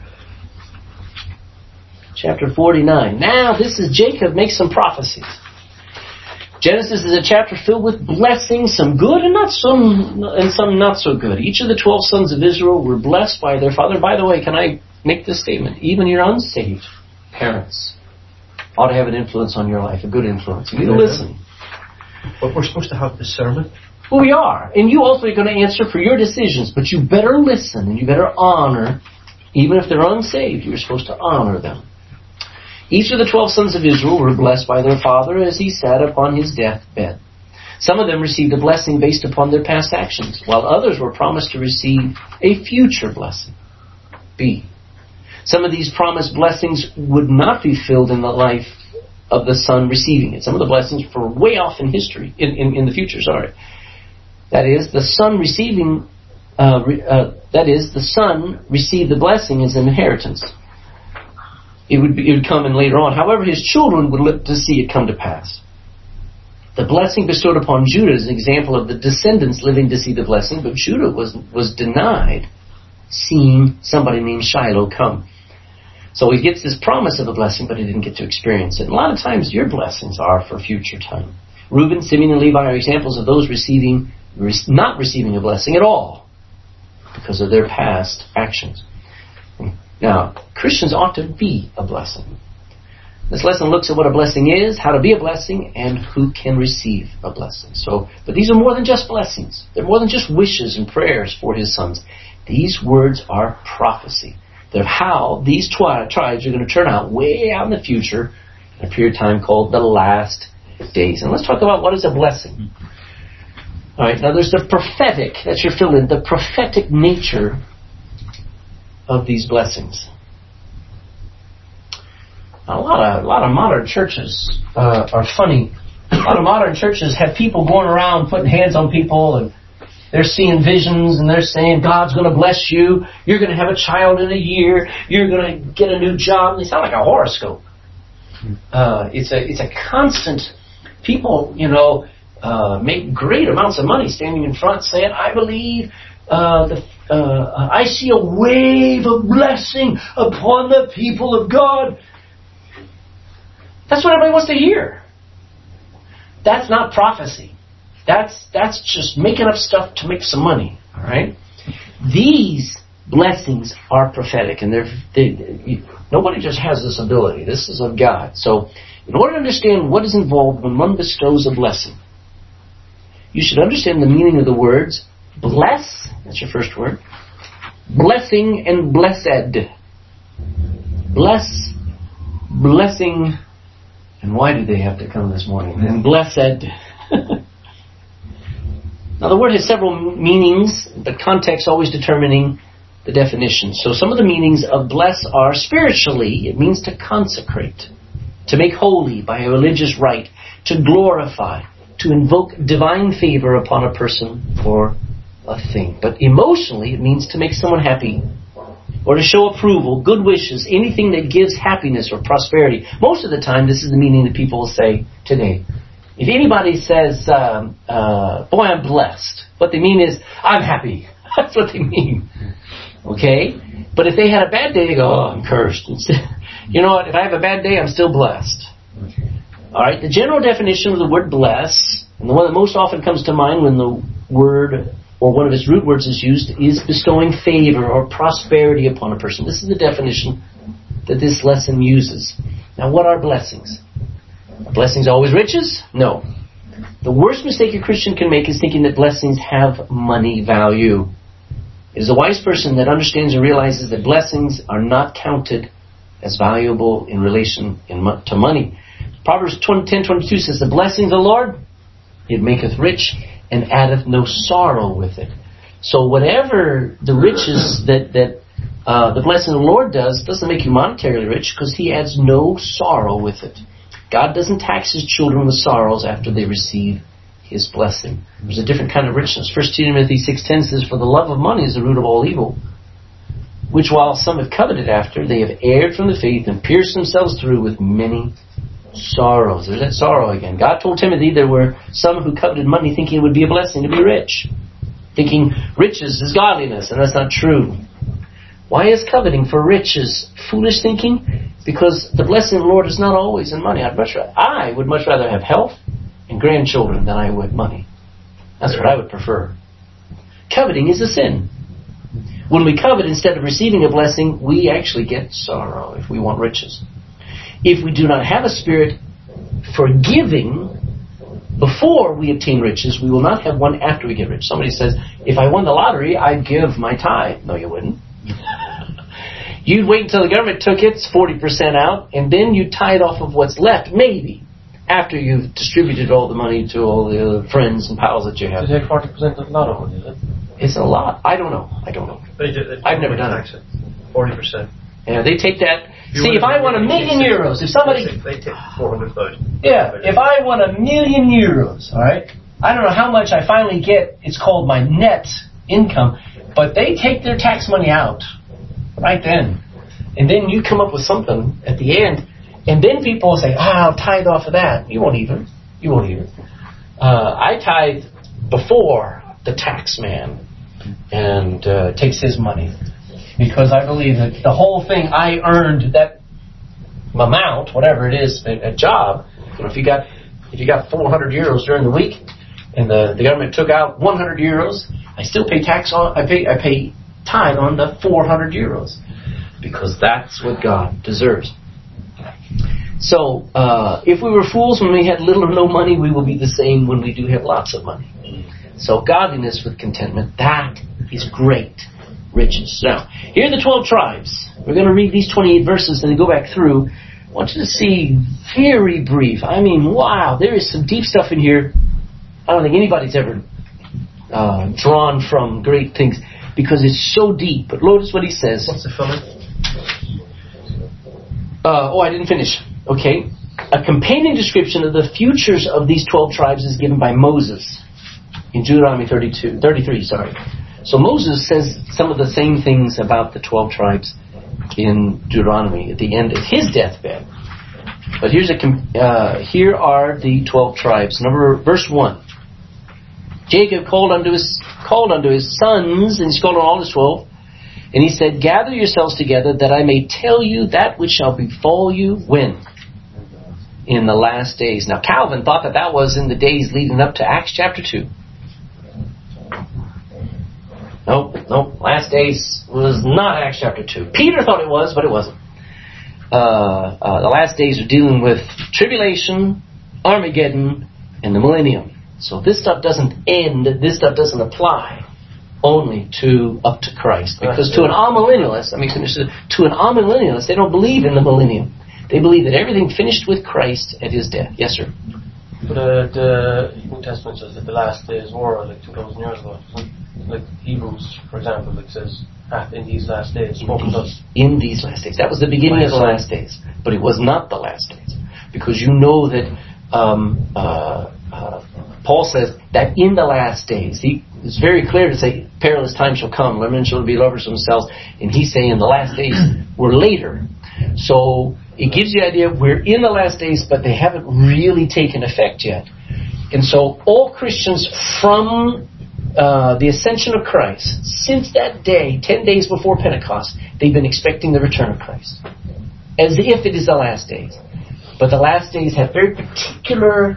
Chapter 49. Now, this is Jacob makes some prophecies. Genesis is a chapter filled with blessings, some good and some not so good. Each of the 12 sons of Israel were blessed by their father. By the way, can I make this statement? Even your unsaved parents ought to have an influence on your life, a good influence. You need to listen. But we're supposed to have discernment. Well, we are. And you also are going to answer for your decisions, but you better listen and you better honor, even if they're unsaved, you're supposed to honor them. Each of the 12 sons of Israel were blessed by their father as he sat upon his deathbed. Some of them received a blessing based upon their past actions, while others were promised to receive a future blessing. B. Some of these promised blessings would not be filled in the life of the son receiving it. Some of the blessings were way off in history, in the future, sorry. That is, the son receiving, the son received the blessing as an inheritance. It would come in later on. However, his children would live to see it come to pass. The blessing bestowed upon Judah is an example of the descendants living to see the blessing, but Judah was denied seeing somebody named Shiloh come. So he gets this promise of a blessing, but he didn't get to experience it. And a lot of times your blessings are for future time. Reuben, Simeon, and Levi are examples of those not receiving a blessing at all because of their past actions. Now, Christians ought to be a blessing. This lesson looks at what a blessing is, how to be a blessing, and who can receive a blessing. But these are more than just blessings. They're more than just wishes and prayers for his sons. These words are prophecy. They're how these tribes are going to turn out way out in the future in a period of time called the last days. And let's talk about what is a blessing. All right, now there's the prophetic, that's your fill-in, the prophetic nature of these blessings. Now, a lot of modern churches are funny. A lot of modern churches have people going around putting hands on people, and they're seeing visions, and they're saying, God's going to bless you, you're going to have a child in a year, you're going to get a new job. They sound like a horoscope. It's a constant, people, make great amounts of money standing in front saying, I believe I see a wave of blessing upon the people of God. That's what everybody wants to hear. That's not prophecy. That's just making up stuff to make some money. All right. These blessings are prophetic, and nobody just has this ability. This is of God. So, in order to understand what is involved when one bestows a blessing, you should understand the meaning of the words bless. That's your first word. Blessing and blessed. Bless, blessing. And why did they have to come this morning? And blessed. Now the word has several meanings, but context always determining the definition. So some of the meanings of bless are spiritually, it means to consecrate, to make holy by a religious rite, to glorify, to invoke divine favor upon a person or a thing. But emotionally, it means to make someone happy, or to show approval, good wishes, anything that gives happiness or prosperity. Most of the time, this is the meaning that people will say today. If anybody says, boy, I'm blessed, what they mean is, I'm happy. That's what they mean. Okay? But if they had a bad day, they go, oh, I'm cursed. You know what? If I have a bad day, I'm still blessed. Alright, the general definition of the word bless, and the one that most often comes to mind when the word or one of its root words is used, is bestowing favor or prosperity upon a person. This is the definition that this lesson uses. Now, what are blessings? Are blessings always riches? No. The worst mistake a Christian can make is thinking that blessings have money value. It is a wise person that understands and realizes that blessings are not counted as valuable in relation to money. Proverbs 10:22 says, the blessing of the Lord, it maketh rich, and addeth no sorrow with it. So whatever the riches that the blessing of the Lord doesn't make you monetarily rich, because He adds no sorrow with it. God doesn't tax His children with sorrows after they receive His blessing. There's a different kind of richness. 1 Timothy 6:10 says, for the love of money is the root of all evil, which while some have coveted after, they have erred from the faith and pierced themselves through with many sorrows. There's that sorrow again. God told Timothy there were some who coveted money thinking it would be a blessing to be rich. Thinking riches is godliness, and that's not true. Why is coveting for riches foolish thinking? Because the blessing of the Lord is not always in money. I would much rather have health and grandchildren than I would money. That's what I would prefer. Coveting is a sin. When we covet instead of receiving a blessing, we actually get sorrow if we want riches. If we do not have a spirit for giving before we obtain riches, we will not have one after we get rich. Somebody says, if I won the lottery, I'd give my tithe. No, you wouldn't. You'd wait until the government took its 40% out, and then you'd tithe off of what's left, maybe, after you've distributed all the money to all the other friends and pals that you have. They take 40% of the lotto, is it? It's a lot. I don't know. I've never done it. 40%. Yeah, they take that. See, if I won €1 million, if somebody... They take 400,000. Yeah, if I won €1 million, all right, I don't know how much I finally get. It's called my net income. But they take their tax money out right then. And then you come up with something at the end. And then people will say, I'll tithe off of that. You won't even. I tithe before the tax man and takes his money. Because I believe that the whole thing, I earned that amount, whatever it is, a job. You know, if you got 400 euros during the week, and the government took out 100 euros, I still pay tax on. I pay tithe on the 400 euros, because that's what God deserves. So, if we were fools when we had little or no money, we will be the same when we do have lots of money. So, godliness with contentment, that is great riches. Now, here are the 12 tribes. We're going to read these 28 verses and then go back through. I want you to see, very brief. I mean, wow, there is some deep stuff in here. I don't think anybody's ever drawn from great things, because it's so deep. But notice what he says. What's the filler? I didn't finish. Okay. A companion description of the futures of these 12 tribes is given by Moses in Deuteronomy 33. So Moses says some of the same things about the 12 tribes in Deuteronomy at the end of his deathbed. But here are the 12 tribes. Verse 1. Jacob called unto his sons, and he called on all his 12, and he said, gather yourselves together, that I may tell you that which shall befall you when? In the last days. Now Calvin thought that was in the days leading up to Acts chapter 2. Nope. Last days was not Acts chapter 2. Peter thought it was, but it wasn't. The last days are dealing with tribulation, Armageddon, and the millennium. So this stuff doesn't end. This stuff doesn't apply only up to Christ. Because to an amillennialist, they don't believe in the millennium. They believe that everything finished with Christ at His death. Yes, sir. But the New Testament says that the last days were like 2,000 years ago. Like Hebrews, for example, it says, in these last days, spoken to us. In these last days. That was the beginning of the last days. But it was not the last days. Because you know that Paul says that in the last days, he is very clear to say, perilous times shall come, men shall be lovers of themselves, and he's saying the last days were later. So it gives you the idea we're in the last days, but they haven't really taken effect yet. And so all Christians from the ascension of Christ, since that day, 10 days before Pentecost, they've been expecting the return of Christ, as if it is the last days. But the last days have very particular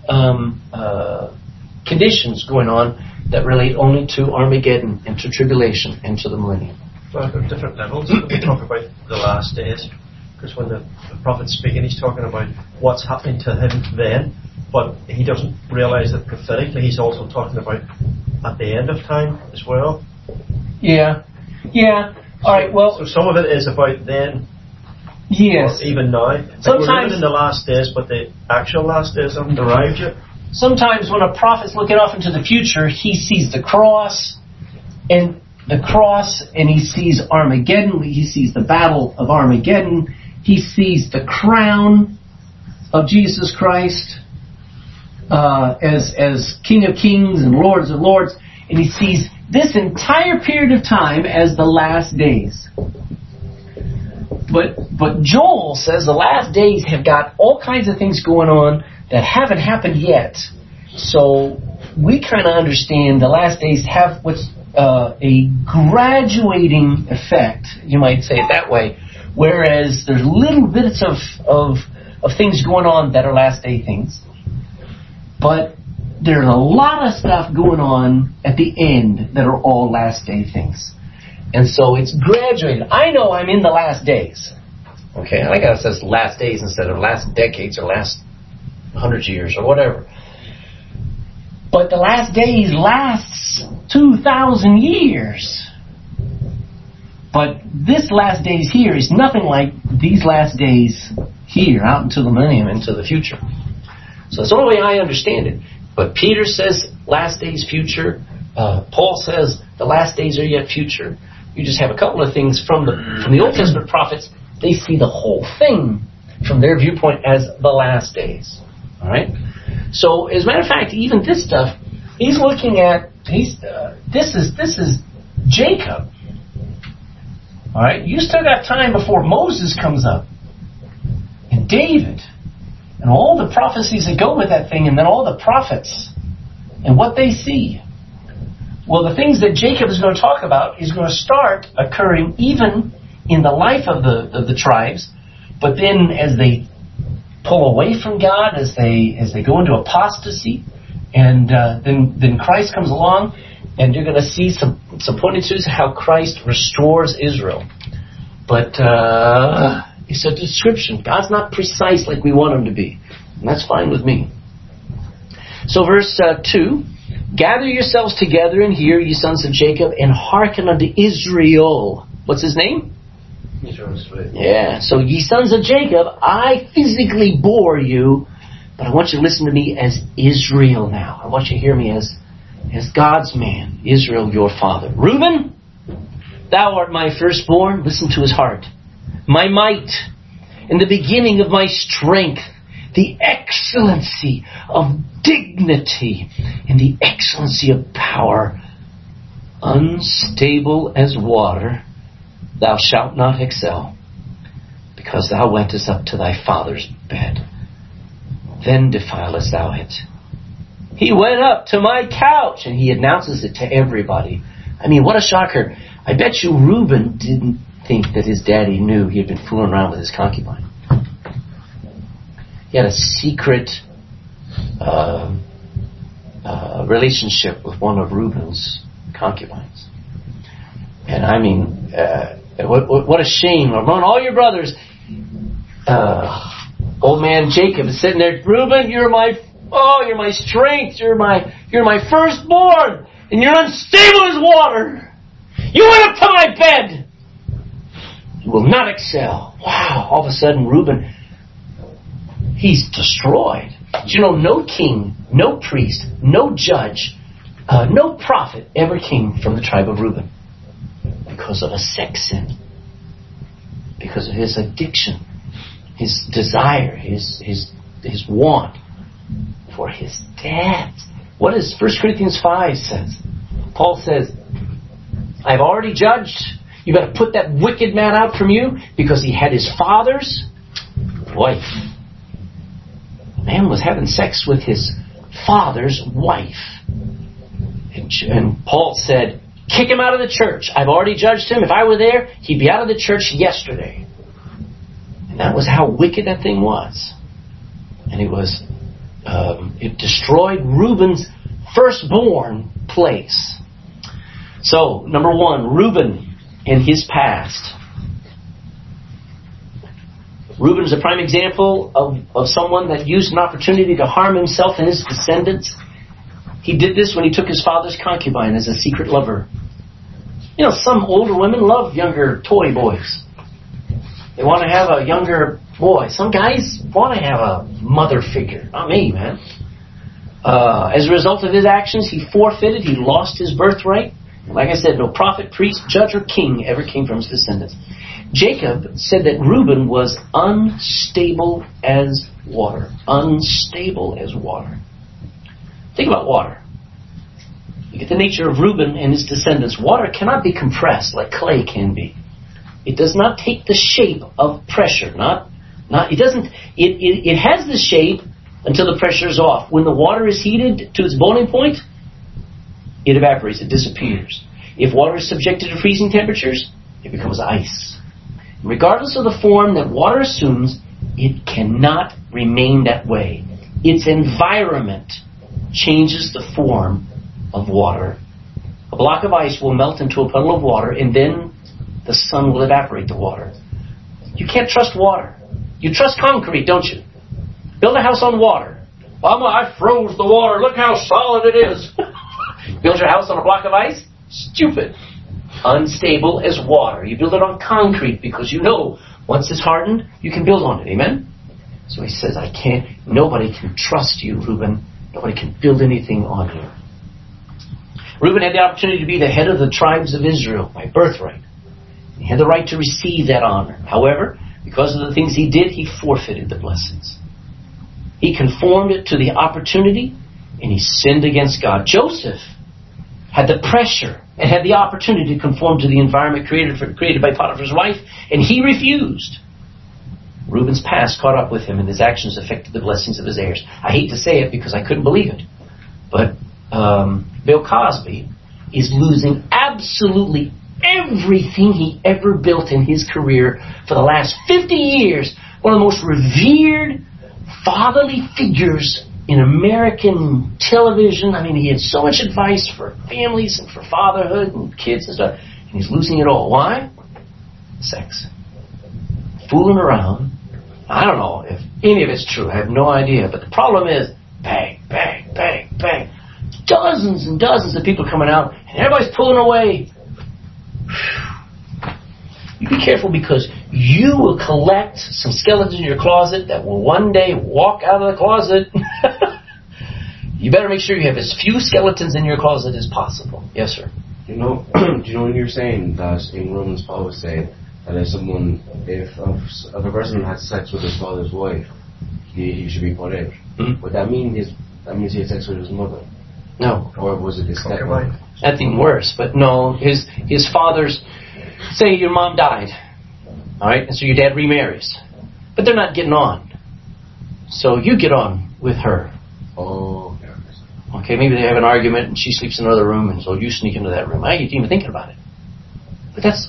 conditions going on that relate only to Armageddon and to tribulation and to the millennium. Well, there are different levels when we talk about the last days, because when the prophet's speaking, he's talking about what's happening to him then, but he doesn't realize that prophetically he's also talking about at the end of time as well. Yeah. All right. Well, so some of it is about then. Yes. Or even now. Sometimes we're living in the last days, but the actual last days haven't arrived yet. Sometimes when a prophet's looking off into the future, he sees the cross, and he sees Armageddon. He sees the battle of Armageddon. He sees the crown of Jesus Christ as King of Kings and Lords of Lords, and he sees this entire period of time as the last days. But Joel says the last days have got all kinds of things going on that haven't happened yet. So we kind of understand the last days have what's a graduating effect, you might say it that way, whereas there's little bits of things going on that are last day things. But there's a lot of stuff going on at the end that are all last day things. And so it's graduated. I know I'm in the last days. Okay, I like how it says last days instead of last decades or last 100 years or whatever. But the last days lasts 2,000 years. But this last days here is nothing like these last days here, out into the millennium, into the future. So that's the only way I understand it. But Peter says last days future. Paul says the last days are yet future. You just have a couple of things from the Old Testament prophets. They see the whole thing from their viewpoint as the last days. All right. So, as a matter of fact, even this stuff, he's looking at. This is Jacob. All right. You still got time before Moses comes up, and David, and all the prophecies that go with that thing, and then all the prophets, and what they see. Well, the things that Jacob is going to talk about is going to start occurring even in the life of the tribes, but then as they pull away from God, as they go into apostasy, and then Christ comes along, and you're going to see some pointing to how Christ restores Israel. But it's a description. God's not precise like we want him to be, and that's fine with me. So verse 2. Gather yourselves together and hear, ye sons of Jacob, and hearken unto Israel. What's his name? Israel. Yeah. So ye sons of Jacob, I physically bore you, but I want you to listen to me as Israel now. I want you to hear me as God's man, Israel your father. Reuben, thou art my firstborn. Listen to his heart. My might, and the beginning of my strength, the excellency of dignity, and the excellency of power. Unstable as water, thou shalt not excel, because thou wentest up to thy father's bed. Then defilest thou it. He went up to my couch, and he announces it to everybody. I mean, what a shocker. I bet you Reuben didn't think that his daddy knew he had been fooling around with his concubine. He had a secret relationship with one of Reuben's concubines. And I mean, what a shame. Among all your brothers, old man Jacob is sitting there, Reuben, you're my strength, you're my firstborn, and you're unstable as water. You went up to my bed. You will not excel. Wow, all of a sudden Reuben, he's destroyed. You know, no king, no priest, no judge, no prophet ever came from the tribe of Reuben because of a sex sin, because of his addiction, his desire, his want for his dad's What does 1 Corinthians 5 says? Paul says, I've already judged. You better put that wicked man out from you, because he had his father's wife. The man was having sex with his father's wife. And Paul said, kick him out of the church. I've already judged him. If I were there, he'd be out of the church yesterday. And that was how wicked that thing was. And it destroyed Reuben's firstborn place. So, number one, Reuben and his past. Reuben is a prime example of someone that used an opportunity to harm himself and his descendants. He did this when he took his father's concubine as a secret lover. You know, some older women love younger toy boys. They want to have a younger boy. Some guys want to have a mother figure. Not me, man. As a result of his actions, he forfeited. He lost his birthright. Like I said, no prophet, priest, judge, or king ever came from his descendants. Jacob said that Reuben was unstable as water. Unstable as water. Think about water. Look at the nature of Reuben and his descendants. Water cannot be compressed like clay can be. It does not take the shape of pressure. It has the shape until the pressure is off. When the water is heated to its boiling point, it evaporates, it disappears. If water is subjected to freezing temperatures, it becomes ice. Regardless of the form that water assumes, it cannot remain that way. Its environment changes the form of water. A block of ice will melt into a puddle of water, and then the sun will evaporate the water. You can't trust water. You trust concrete, don't you? Build a house on water. Well, I froze the water. Look how solid it is. Build your house on a block of ice? Stupid. Unstable as water. You build it on concrete because you know once it's hardened, you can build on it. Amen? So he says, nobody can trust you, Reuben. Nobody can build anything on you. Reuben had the opportunity to be the head of the tribes of Israel by birthright. He had the right to receive that honor. However, because of the things he did, he forfeited the blessings. He conformed it to the opportunity, and he sinned against God. Joseph had the pressure and had the opportunity to conform to the environment created by Potiphar's wife, and he refused. Reuben's past caught up with him, and his actions affected the blessings of his heirs. I hate to say it because I couldn't believe it, but Bill Cosby is losing absolutely everything he ever built in his career for the last 50 years. One of the most revered fatherly figures in American television. I mean, he had so much advice for families and for fatherhood and kids and stuff. And he's losing it all. Why? Sex. Fooling around. I don't know if any of it's true. I have no idea. But the problem is, bang, bang, bang, bang. Dozens and dozens of people coming out, and everybody's pulling away. You be careful, because you will collect some skeletons in your closet that will one day walk out of the closet. You better make sure you have as few skeletons in your closet as possible. Yes, sir. Do you know when you're saying that in Romans Paul was saying that if a person had sex with his father's wife, he should be put out. Mm-hmm. Would that mean that means he had sex with his mother? No. Or was it his stepmother? Nothing worse, but no, his father's, say your mom died, alright, and so your dad remarries, but they're not getting on, so you get on with her. Oh. Okay, maybe they have an argument and she sleeps in another room, and so you sneak into that room. I ain't even thinking about it. But that's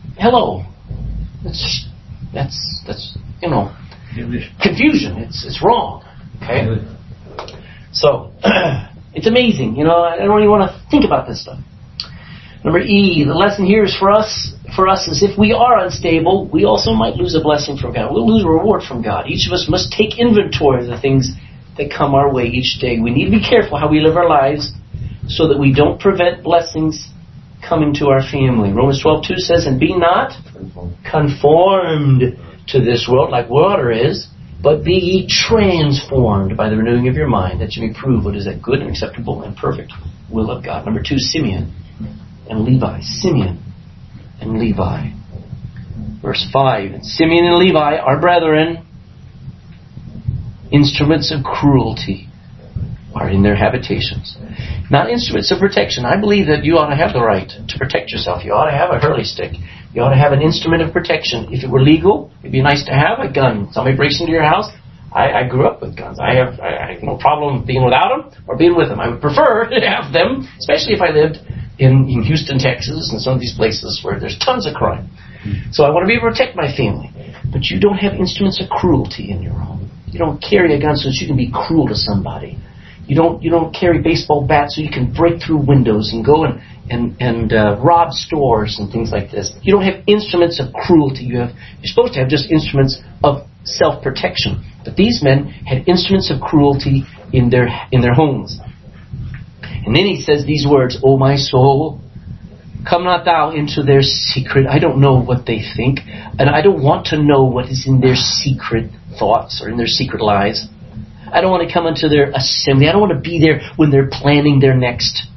confusion. It's wrong. Okay? So, it's amazing. I don't even want to think about this stuff. Number E, the lesson here is for us is if we are unstable, we also might lose a blessing from God. We'll lose a reward from God. Each of us must take inventory of the things that come our way each day. We need to be careful how we live our lives so that we don't prevent blessings coming to our family. Romans 12:2 says, and be not conformed to this world like water is, but be ye transformed by the renewing of your mind, that you may prove what is that good and acceptable and perfect will of God. Number 2, Simeon and Levi. Simeon and Levi. Verse 5, and Simeon and Levi are brethren, instruments of cruelty. are in their habitations. Not instruments of protection. I believe that you ought to have the right to protect yourself. You ought to have a hurley stick. You ought to have an instrument of protection. If it were legal, it'd be nice to have a gun. Somebody breaks into your house. I grew up with guns. I have no problem being without them or being with them. I would prefer to have them, especially if I lived in Houston, Texas, and some of these places where there's tons of crime. So I want to be able to protect my family. But you don't have instruments of cruelty in your home. You don't carry a gun so that you can be cruel to somebody. You don't carry baseball bats so you can break through windows and go and rob stores and things like this. You don't have instruments of cruelty. You're supposed to have just instruments of self-protection. But these men had instruments of cruelty in their homes. And then he says these words, "O my soul, come not thou into their secret." I don't know what they think, and I don't want to know what is in their secret thoughts or in their secret lies. I don't want to come into their assembly. I don't want to be there when they're planning their next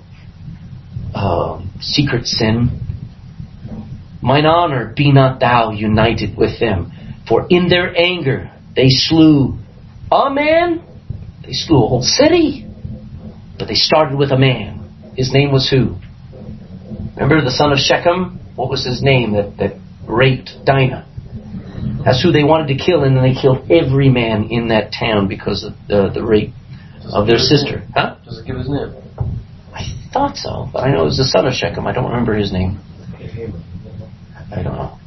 secret sin. Mine honor, be not thou united with them. For in their anger they slew a man. They slew a whole city. But they started with a man. His name was who? Remember the son of Shechem? What was his name that raped Dinah? That's who they wanted to kill, and then they killed every man in that town because of the rape of their sister. Huh? Does it give his name? I thought so, but I know it was the son of Shechem. I don't remember his name. I don't know.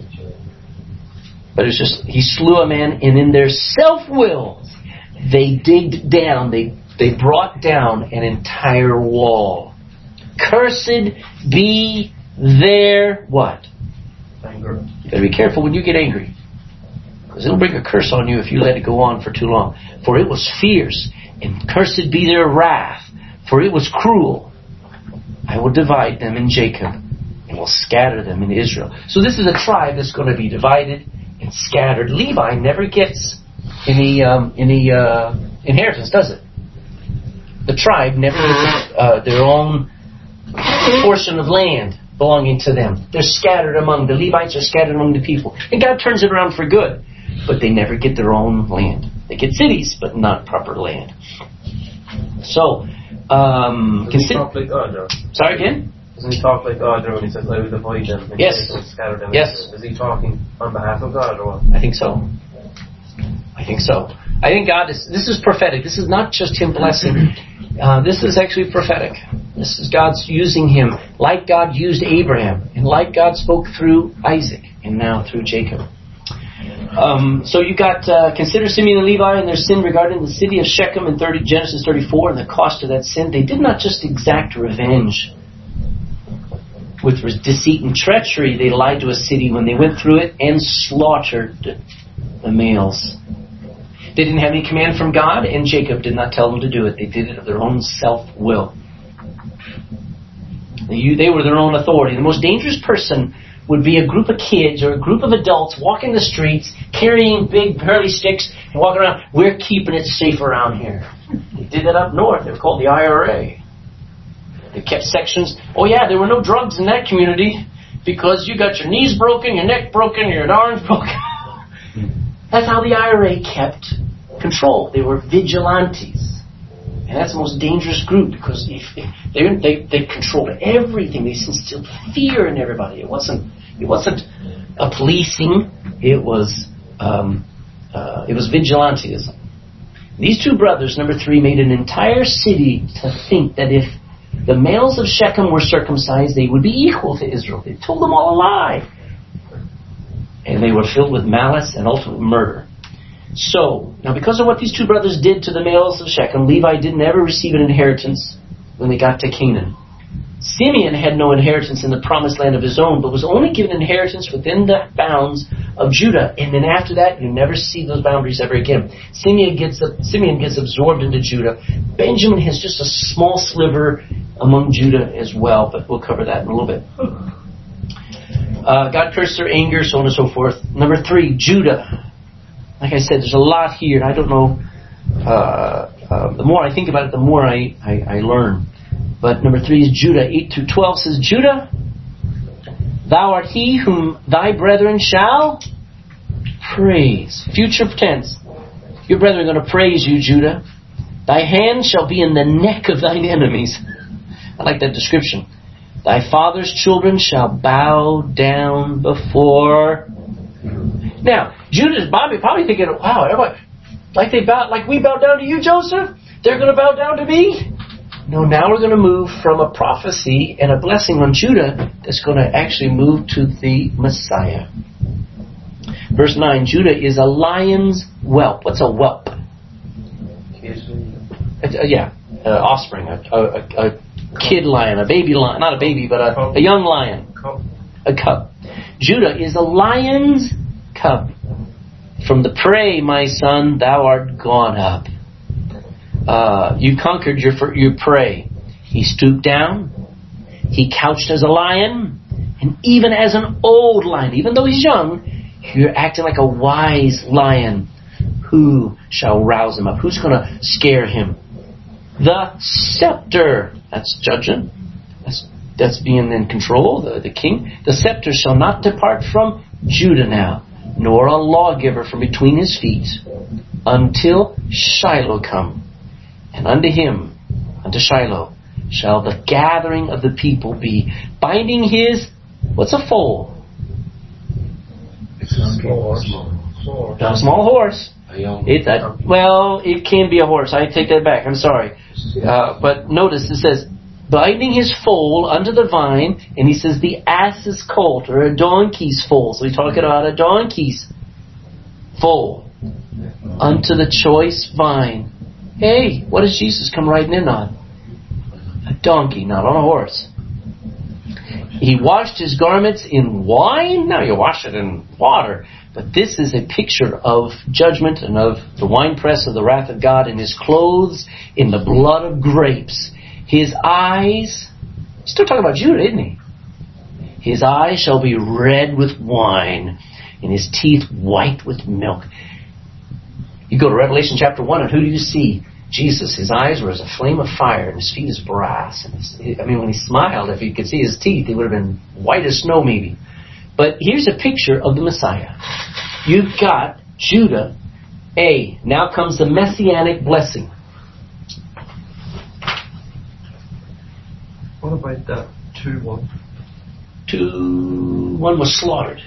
But it's just, he slew a man, and in their self-will, they digged down, they brought down an entire wall. Cursed be their what? Anger. You gotta be careful when you get angry, because it'll bring a curse on you if you let it go on for too long. For it was fierce, and cursed be their wrath, for it was cruel. I will divide them in Jacob, and will scatter them in Israel. So this is a tribe that's going to be divided and scattered. Levi never gets any inheritance, does it? The tribe never gets their own portion of land belonging to them. They're scattered among, the Levites are scattered among the people. And God turns it around for good. But they never get their own land. They get cities, but not proper land. So, Does he talk like God, Joe? Sorry again? Doesn't he talk like God there when he says, I will divide them and Yes. scatter them? Yes. Is he talking on behalf of God or what? I think so. I think God this is prophetic. This is not just Him blessing. This is actually prophetic. This is God's using him like God used Abraham and like God spoke through Isaac and now through Jacob. So you got, consider Simeon and Levi and their sin regarding the city of Shechem in Genesis 34 and the cost of that sin. They did not just exact revenge with deceit and treachery. They lied to a city when they went through it and slaughtered the males. They didn't have any command from God, and Jacob did not tell them to do it. They did it of their own self-will. They were their own authority. The most dangerous person would be a group of kids or a group of adults walking the streets, carrying big hurley sticks, and walking around, we're keeping it safe around here. They did that up north. They were called the IRA. They kept sections. Oh yeah, there were no drugs in that community because you got your knees broken, your neck broken, your arms broken. That's how the IRA kept control. They were vigilantes. And that's the most dangerous group because if they controlled everything. They instilled fear in everybody. It wasn't a policing. It was vigilantism. These two brothers, number 3, made an entire city to think that if the males of Shechem were circumcised, they would be equal to Israel. They told them all a lie. And they were filled with malice and ultimate murder. So, now because of what these two brothers did to the males of Shechem, Levi didn't ever receive an inheritance when they got to Canaan. Simeon had no inheritance in the promised land of his own, but was only given inheritance within the bounds of Judah. And then after that, you never see those boundaries ever again. Simeon gets absorbed into Judah. Benjamin has just a small sliver among Judah as well, but we'll cover that in a little bit. God cursed their anger, so on and so forth. Number 3, Judah. Like I said, there's a lot here, and I don't know. The more I think about it, the more I learn. But number 3 is Judah. 8 through 12 says, Judah, thou art he whom thy brethren shall praise. Future tense. Your brethren are going to praise you, Judah. Thy hand shall be in the neck of thine enemies. I like that description. Thy father's children shall bow down before. Now, Judah's probably thinking, wow, everybody, like we bow down to you, Joseph? They're going to bow down to me? No, now we're going to move from a prophecy and a blessing on Judah that's going to actually move to the Messiah. Verse 9, Judah is a lion's whelp. What's a whelp? Offspring, a kid lion, a baby lion, not a baby, but a young lion, a cub. Judah is a lion's cub. From the prey, my son, thou art gone up. You conquered your prey. He stooped down. He couched as a lion, and even as an old lion, even though he's young, you're acting like a wise lion. Who shall rouse him up? Who's going to scare him? The scepter. That's judging. That's being in control, the king. The scepter shall not depart from Judah now, nor a lawgiver from between his feet, until Shiloh come. And unto him, unto Shiloh, shall the gathering of the people be, binding his, what's a foal? It's a small horse. A small horse. It can be a horse. I take that back. I'm sorry. But notice it says, binding his foal unto the vine, and he says the ass's colt, or a donkey's foal. So he's talking about a donkey's foal unto the choice vine. Hey, what does Jesus come riding in on? A donkey, not on a horse. He washed his garments in wine. Now you wash it in water. But this is a picture of judgment and of the winepress of the wrath of God, and his clothes in the blood of grapes. His eyes, he's still talking about Judah, isn't he? His eyes shall be red with wine, and his teeth white with milk. You go to Revelation chapter 1, and who do you see? Jesus. His eyes were as a flame of fire, and his feet as brass. And when he smiled, if you could see his teeth, they would have been white as snow maybe. But here's a picture of the Messiah. You've got Judah. Now comes the messianic blessing. What about that 2:1? 2:1 was slaughtered.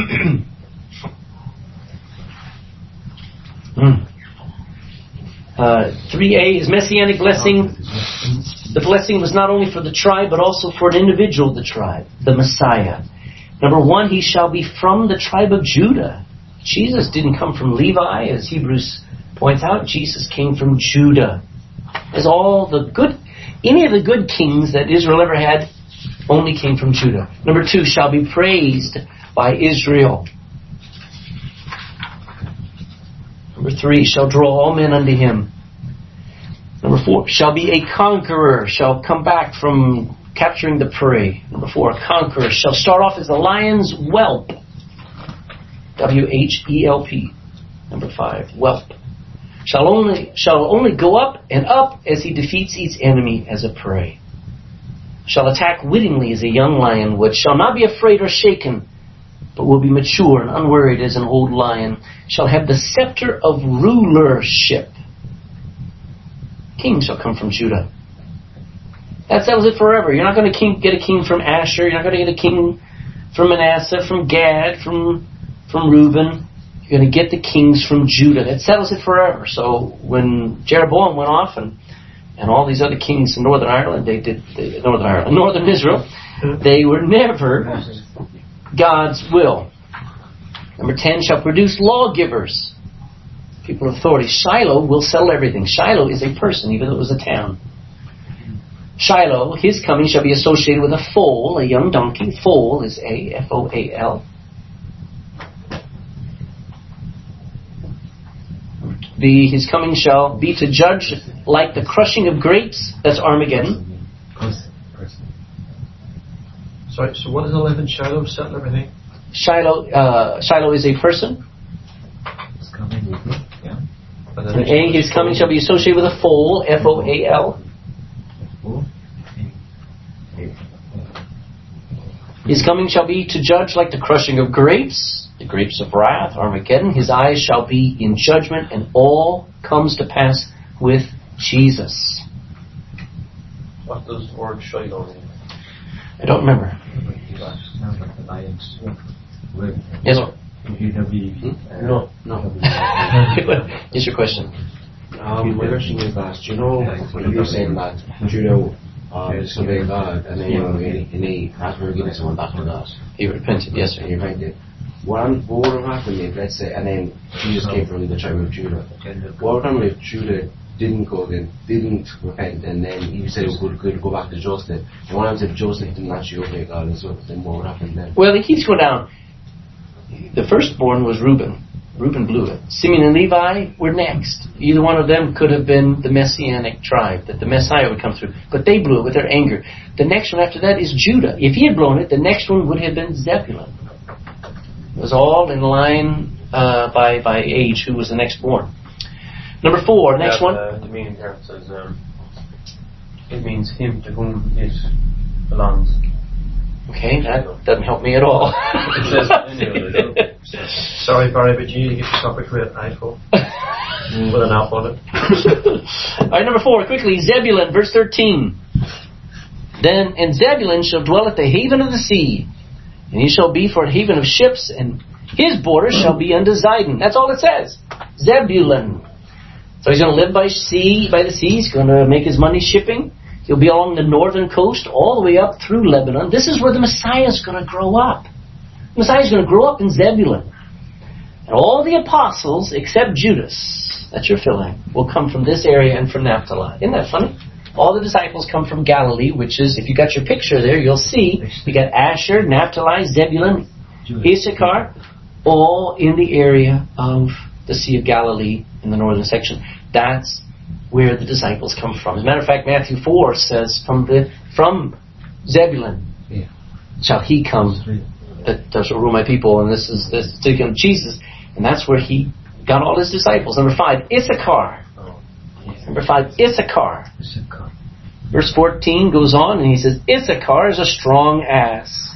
3a is messianic blessing. The blessing was not only for the tribe, but also for an individual of the tribe, the Messiah. Number 1, he shall be from the tribe of Judah. Jesus didn't come from Levi, as Hebrews points out. Jesus came from Judah. As any of the good kings that Israel ever had only came from Judah. Number 2, shall be praised by Israel. Number 3, shall draw all men unto him. Number 4, shall be a conqueror, shall come back from capturing the prey. Number 4, a conqueror shall start off as a lion's whelp. W-H-E-L-P. Number 5, whelp. Shall only go up and up as he defeats each enemy as a prey. Shall attack wittingly as a young lion would. Shall not be afraid or shaken, but will be mature and unworried as an old lion. Shall have the scepter of rulership. King shall come from Judah. That settles it forever. You're not going to get a king from Asher. You're not going to get a king from Manasseh, from Gad, from Reuben. You're going to get the kings from Judah. That settles it forever. So when Jeroboam went off and all these other kings in Northern Ireland, Northern Israel, they were never God's will. Number 10, shall produce lawgivers, people of authority. Shiloh will settle everything. Shiloh is a person, even though it was a town. Shiloh, his coming shall be associated with a foal, a young donkey. Foal is A-F-O-A-L. His coming shall be to judge like the crushing of grapes. That's Armageddon. Sorry, so what is 11? Shiloh settle everything? Shiloh is a person. And A, his coming shall be associated with a foal, F-O-A-L. His coming shall be to judge like the crushing of grapes, the grapes of wrath, Armageddon. His eyes shall be in judgment, and all comes to pass with Jesus. What does the word Shiloh mean? I don't remember. Yes, sir. No. Is your question? My question is that, you know, when you're saying that Judah disobeyed God and then he had forgiven someone back to God. He repented, yes, sir. He repented. What would have happened if, let's say, and then Jesus came from the tribe of Judah? What would happen if Judah didn't repent, and then he said he could go back to Joseph? And what happens if Joseph didn't actually obey God as well? Then what would happen then? Well, it keeps going down. The firstborn was Reuben. Reuben blew it. Simeon and Levi were next. Either one of them could have been the Messianic tribe, that the Messiah would come through. But they blew it with their anger. The next one after that is Judah. If he had blown it, the next one would have been Zebulun. It was all in line by age who was the next born. Number 4, next one. The meaning here says it means him to whom it belongs. Okay, that doesn't help me at all. It says anyway. Sorry, Barry, but you need to get yourself a great iPhone with an app on it. All right, number 4, quickly. Zebulun, verse 13. Then, and Zebulun shall dwell at the haven of the sea, and he shall be for a haven of ships, and his borders shall be unto Zidon. That's all it says. Zebulun. So he's going to live by the sea. He's going to make his money shipping. He'll be along the northern coast, all the way up through Lebanon. This is where the Messiah is going to grow up. The Messiah is going to grow up in Zebulun. And all the apostles, except Judas, that's your filling, will come from this area and from Naphtali. Isn't that funny? All the disciples come from Galilee, which is, if you got your picture there, you'll see, you got Asher, Naphtali, Zebulun, Issachar, all in the area of the Sea of Galilee in the northern section. That's where the disciples come from. As a matter of fact, Matthew 4 says, from Zebulun shall he come that shall rule my people. And this is taken of Jesus. And that's where he got all his disciples. Number 5, Issachar. Number 5, Issachar. Verse 14 goes on and he says, Issachar is a strong ass,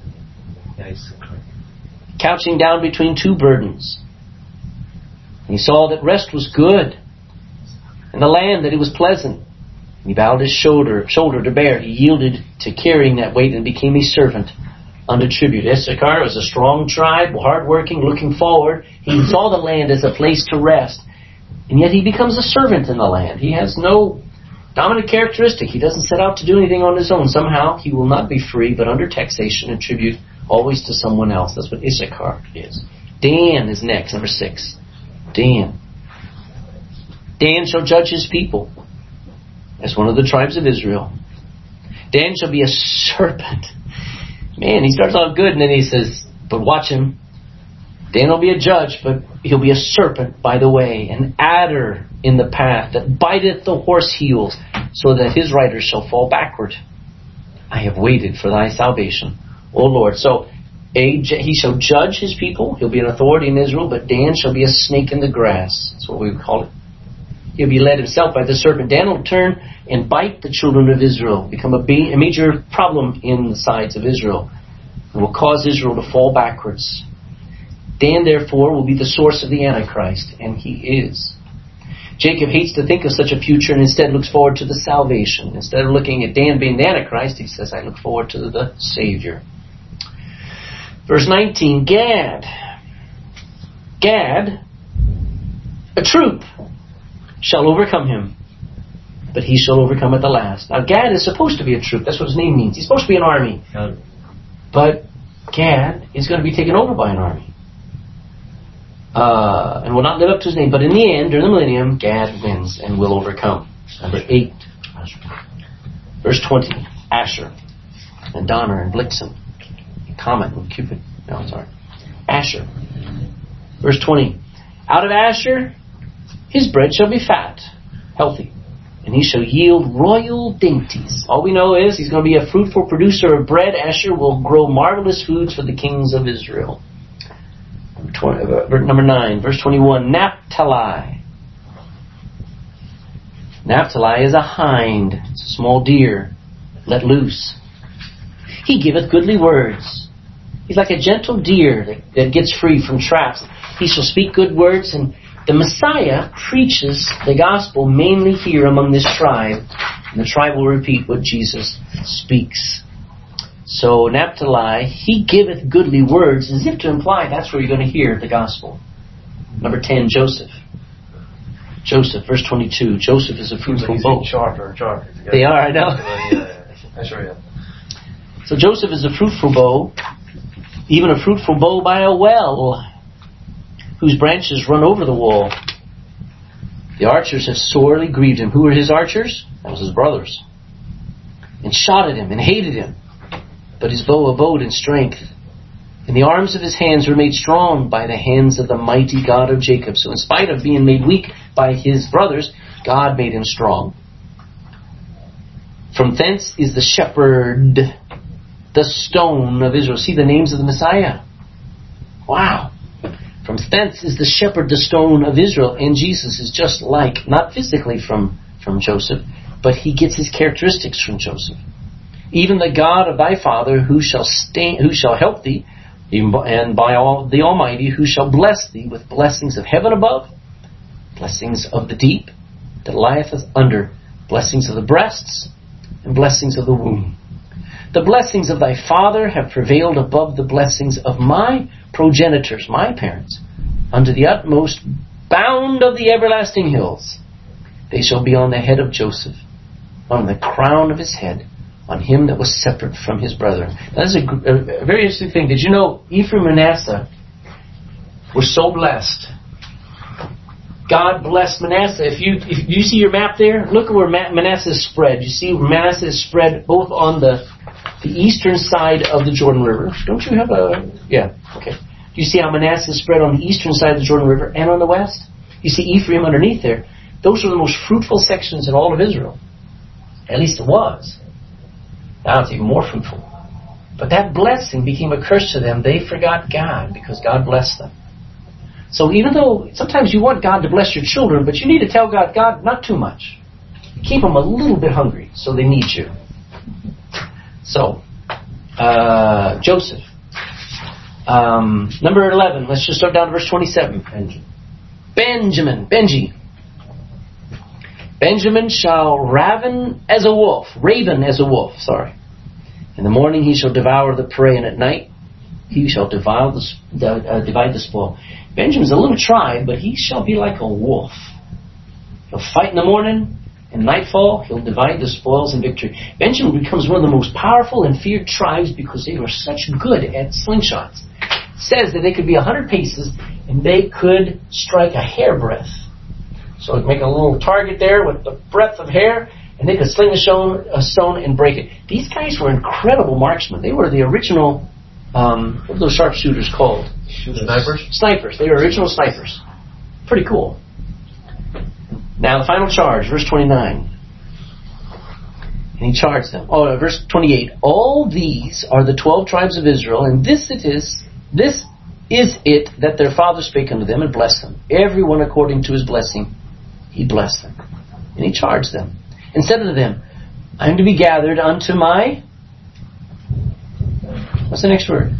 couching down between 2 burdens. And he saw that rest was good, and the land that it was pleasant. And he bowed his shoulder to bear. He yielded to carrying that weight and became a servant unto tribute. Issachar was a strong tribe, hardworking, looking forward. He saw the land as a place to rest. And yet he becomes a servant in the land. He has no dominant characteristic. He doesn't set out to do anything on his own. Somehow he will not be free, but under taxation and tribute always to someone else. That's what Issachar is. Dan is next, number 6. Dan shall judge his people as one of the tribes of Israel. Dan shall be a serpent. Man, he starts off good and then he says, but watch him. Dan will be a judge, but he'll be a serpent by the way, an adder in the path that biteth the horse heels, so that his riders shall fall backward. I have waited for thy salvation, O Lord. So he shall judge his people. He'll be an authority in Israel, but Dan shall be a snake in the grass. That's what we would call it. He'll be led himself by the serpent. Dan will turn and bite the children of Israel, become a major problem in the sides of Israel, and will cause Israel to fall backwards. Dan, therefore, will be the source of the Antichrist, and he is. Jacob hates to think of such a future and instead looks forward to the salvation. Instead of looking at Dan being the Antichrist, he says, I look forward to the Savior. Verse 19, Gad, a troop, shall overcome him, but he shall overcome at the last. Now Gad is supposed to be a troop. That's what his name means. He's supposed to be an army. But Gad is going to be taken over by an army. And will not live up to his name. But in the end, during the millennium, Gad wins and will overcome. Number 8. Verse 20. Asher and Donner and Blitzen and Comet and Cupid. No, sorry. Asher. Verse 20. Out of Asher, his bread shall be fat, healthy, and he shall yield royal dainties. All we know is he's going to be a fruitful producer of bread. Asher will grow marvelous foods for the kings of Israel. Number 9, verse 21, Naphtali. Naphtali is a hind. It's a small deer let loose. He giveth goodly words. He's like a gentle deer that gets free from traps. He shall speak good words, and The Messiah preaches the gospel mainly here among this tribe, and the tribe will repeat what Jesus speaks. So Naphtali, he giveth goodly words, as if to imply that's where you're going to hear the gospel. Number 10, Joseph. Joseph, verse 22. Joseph is a fruitful bow. Charter. They are, I know. I'm sure, yeah. So Joseph is a fruitful bow, even a fruitful bow by a well, whose branches run over the wall. The archers have sorely grieved him. Who were his archers? That was his brothers. And shot at him and hated him. But his bow abode in strength. And the arms of his hands were made strong by the hands of the mighty God of Jacob. So in spite of being made weak by his brothers, God made him strong. From thence is the shepherd, the stone of Israel. See the names of the Messiah. Wow. From thence is the shepherd, the stone of Israel. And Jesus is just like, not physically from Joseph, but he gets his characteristics from Joseph. Even the God of thy father, who shall help thee, and by all the Almighty, who shall bless thee with blessings of heaven above, blessings of the deep that lieth under, blessings of the breasts, and blessings of the womb. The blessings of thy father have prevailed above the blessings of my progenitors, my parents, unto the utmost bound of the everlasting hills. They shall be on the head of Joseph, on the crown of his head, on him that was separate from his brethren. That is a very interesting thing. Did you know Ephraim and Manasseh were so blessed? God blessed Manasseh. If you see your map there, look at where Manasseh is spread. You see Manasseh is spread both on the eastern side of the Jordan River. Don't you have a... Yeah, okay. Do you see how Manasseh is spread on the eastern side of the Jordan River and on the west? You see Ephraim underneath there. Those are the most fruitful sections in all of Israel. At least it was. Now it's even more fruitful. But that blessing became a curse to them. They forgot God because God blessed them. So even though sometimes you want God to bless your children, but you need to tell God, not too much. Keep them a little bit hungry so they need you. So, Joseph. Number 11. Let's just start down to verse 27. Benji. Benjamin shall raven as a wolf. In the morning he shall devour the prey, and at night he shall divide the spoil. Benjamin's a little tribe, but he shall be like a wolf. He'll fight in the morning, and nightfall he'll divide the spoils in victory. Benjamin becomes one of the most powerful and feared tribes because they were such good at slingshots. It says that they could be 100 paces, and they could strike a hairbreadth. So they'd make a little target there with the breadth of hair, and they could sling a stone and break it. These guys were incredible marksmen. They were the original, what are those sharpshooters called? Snipers. They were original snipers. Pretty cool. Now the final charge, verse 29. And he charged them. Verse 28. All these are the 12 tribes of Israel, and this is it that their father spake unto them and blessed them. Everyone according to his blessing, he blessed them. And he charged them, and said unto them, I am to be gathered unto my... What's the next word?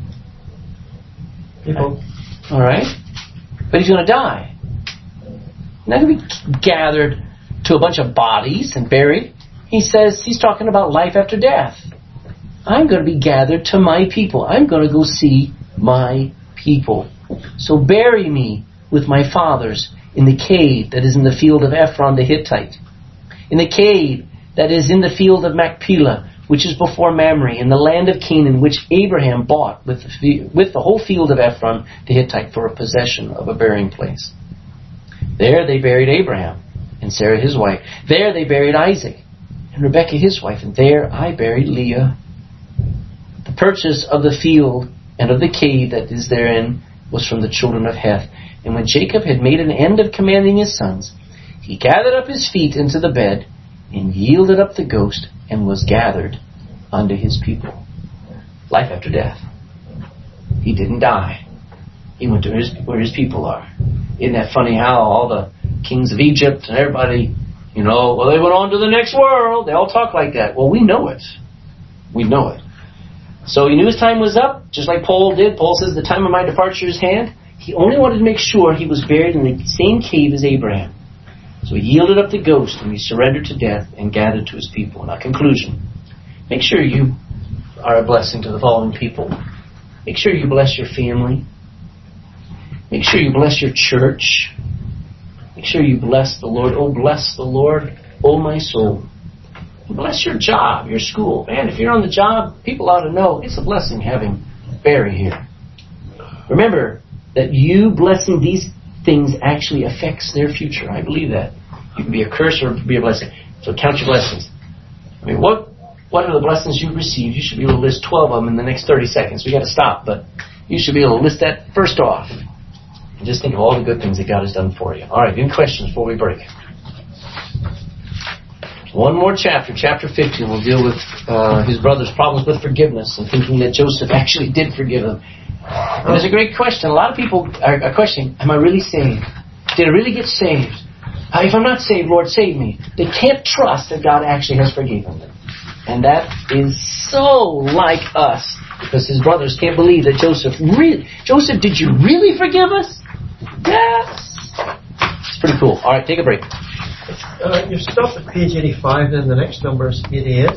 People. Alright. But he's going to die. He's not going to be gathered to a bunch of bodies and buried. He says, he's talking about life after death. I'm going to be gathered to my people. I'm going to go see my people. So bury me with my fathers in the cave that is in the field of Ephron the Hittite, in the cave that is in the field of Machpelah, which is before Mamre, in the land of Canaan, which Abraham bought with the whole field of Ephron the Hittite for a possession of a burying place. There they buried Abraham and Sarah his wife. There they buried Isaac and Rebekah his wife, and there I buried Leah. The purchase of the field and of the cave that is therein was from the children of Heth. And when Jacob had made an end of commanding his sons, he gathered up his feet into the bed, and yielded up the ghost, and was gathered unto his people. Life after death. He didn't die. He went to where his people are. Isn't that funny how all the kings of Egypt and everybody, they went on to the next world. They all talk like that. Well, we know it. We know it. So he knew his time was up, just like Paul did. Paul says, the time of my departure is hand. He only wanted to make sure he was buried in the same cave as Abraham. So he yielded up the ghost and he surrendered to death and gathered to his people. Now, conclusion. Make sure you are a blessing to the following people. Make sure you bless your family. Make sure you bless your church. Make sure you bless the Lord. Oh, bless the Lord, oh my soul. Bless your job, your school. Man, if you're on the job, people ought to know it's a blessing having Barry here. Remember that you blessing these things actually affects their future. I believe that. You can be a curse or be a blessing. So count your blessings. I mean, what are the blessings you've received? You should be able to list 12 of them in the next 30 seconds. We got to stop, but you should be able to list that first off. And just think of all the good things that God has done for you. All right, any questions before we break? One more chapter, chapter 15, will deal with his brother's problems with forgiveness and thinking that Joseph actually did forgive him. And there's a great question. A lot of people are questioning, am I really saved? Did I really get saved? If I'm not saved, Lord, save me. They can't trust that God actually has forgiven them. And that is so like us, because his brothers can't believe that Joseph, did you really forgive us? Yes. It's pretty cool. All right, take a break. You've stopped at page 85, then the next number is 88.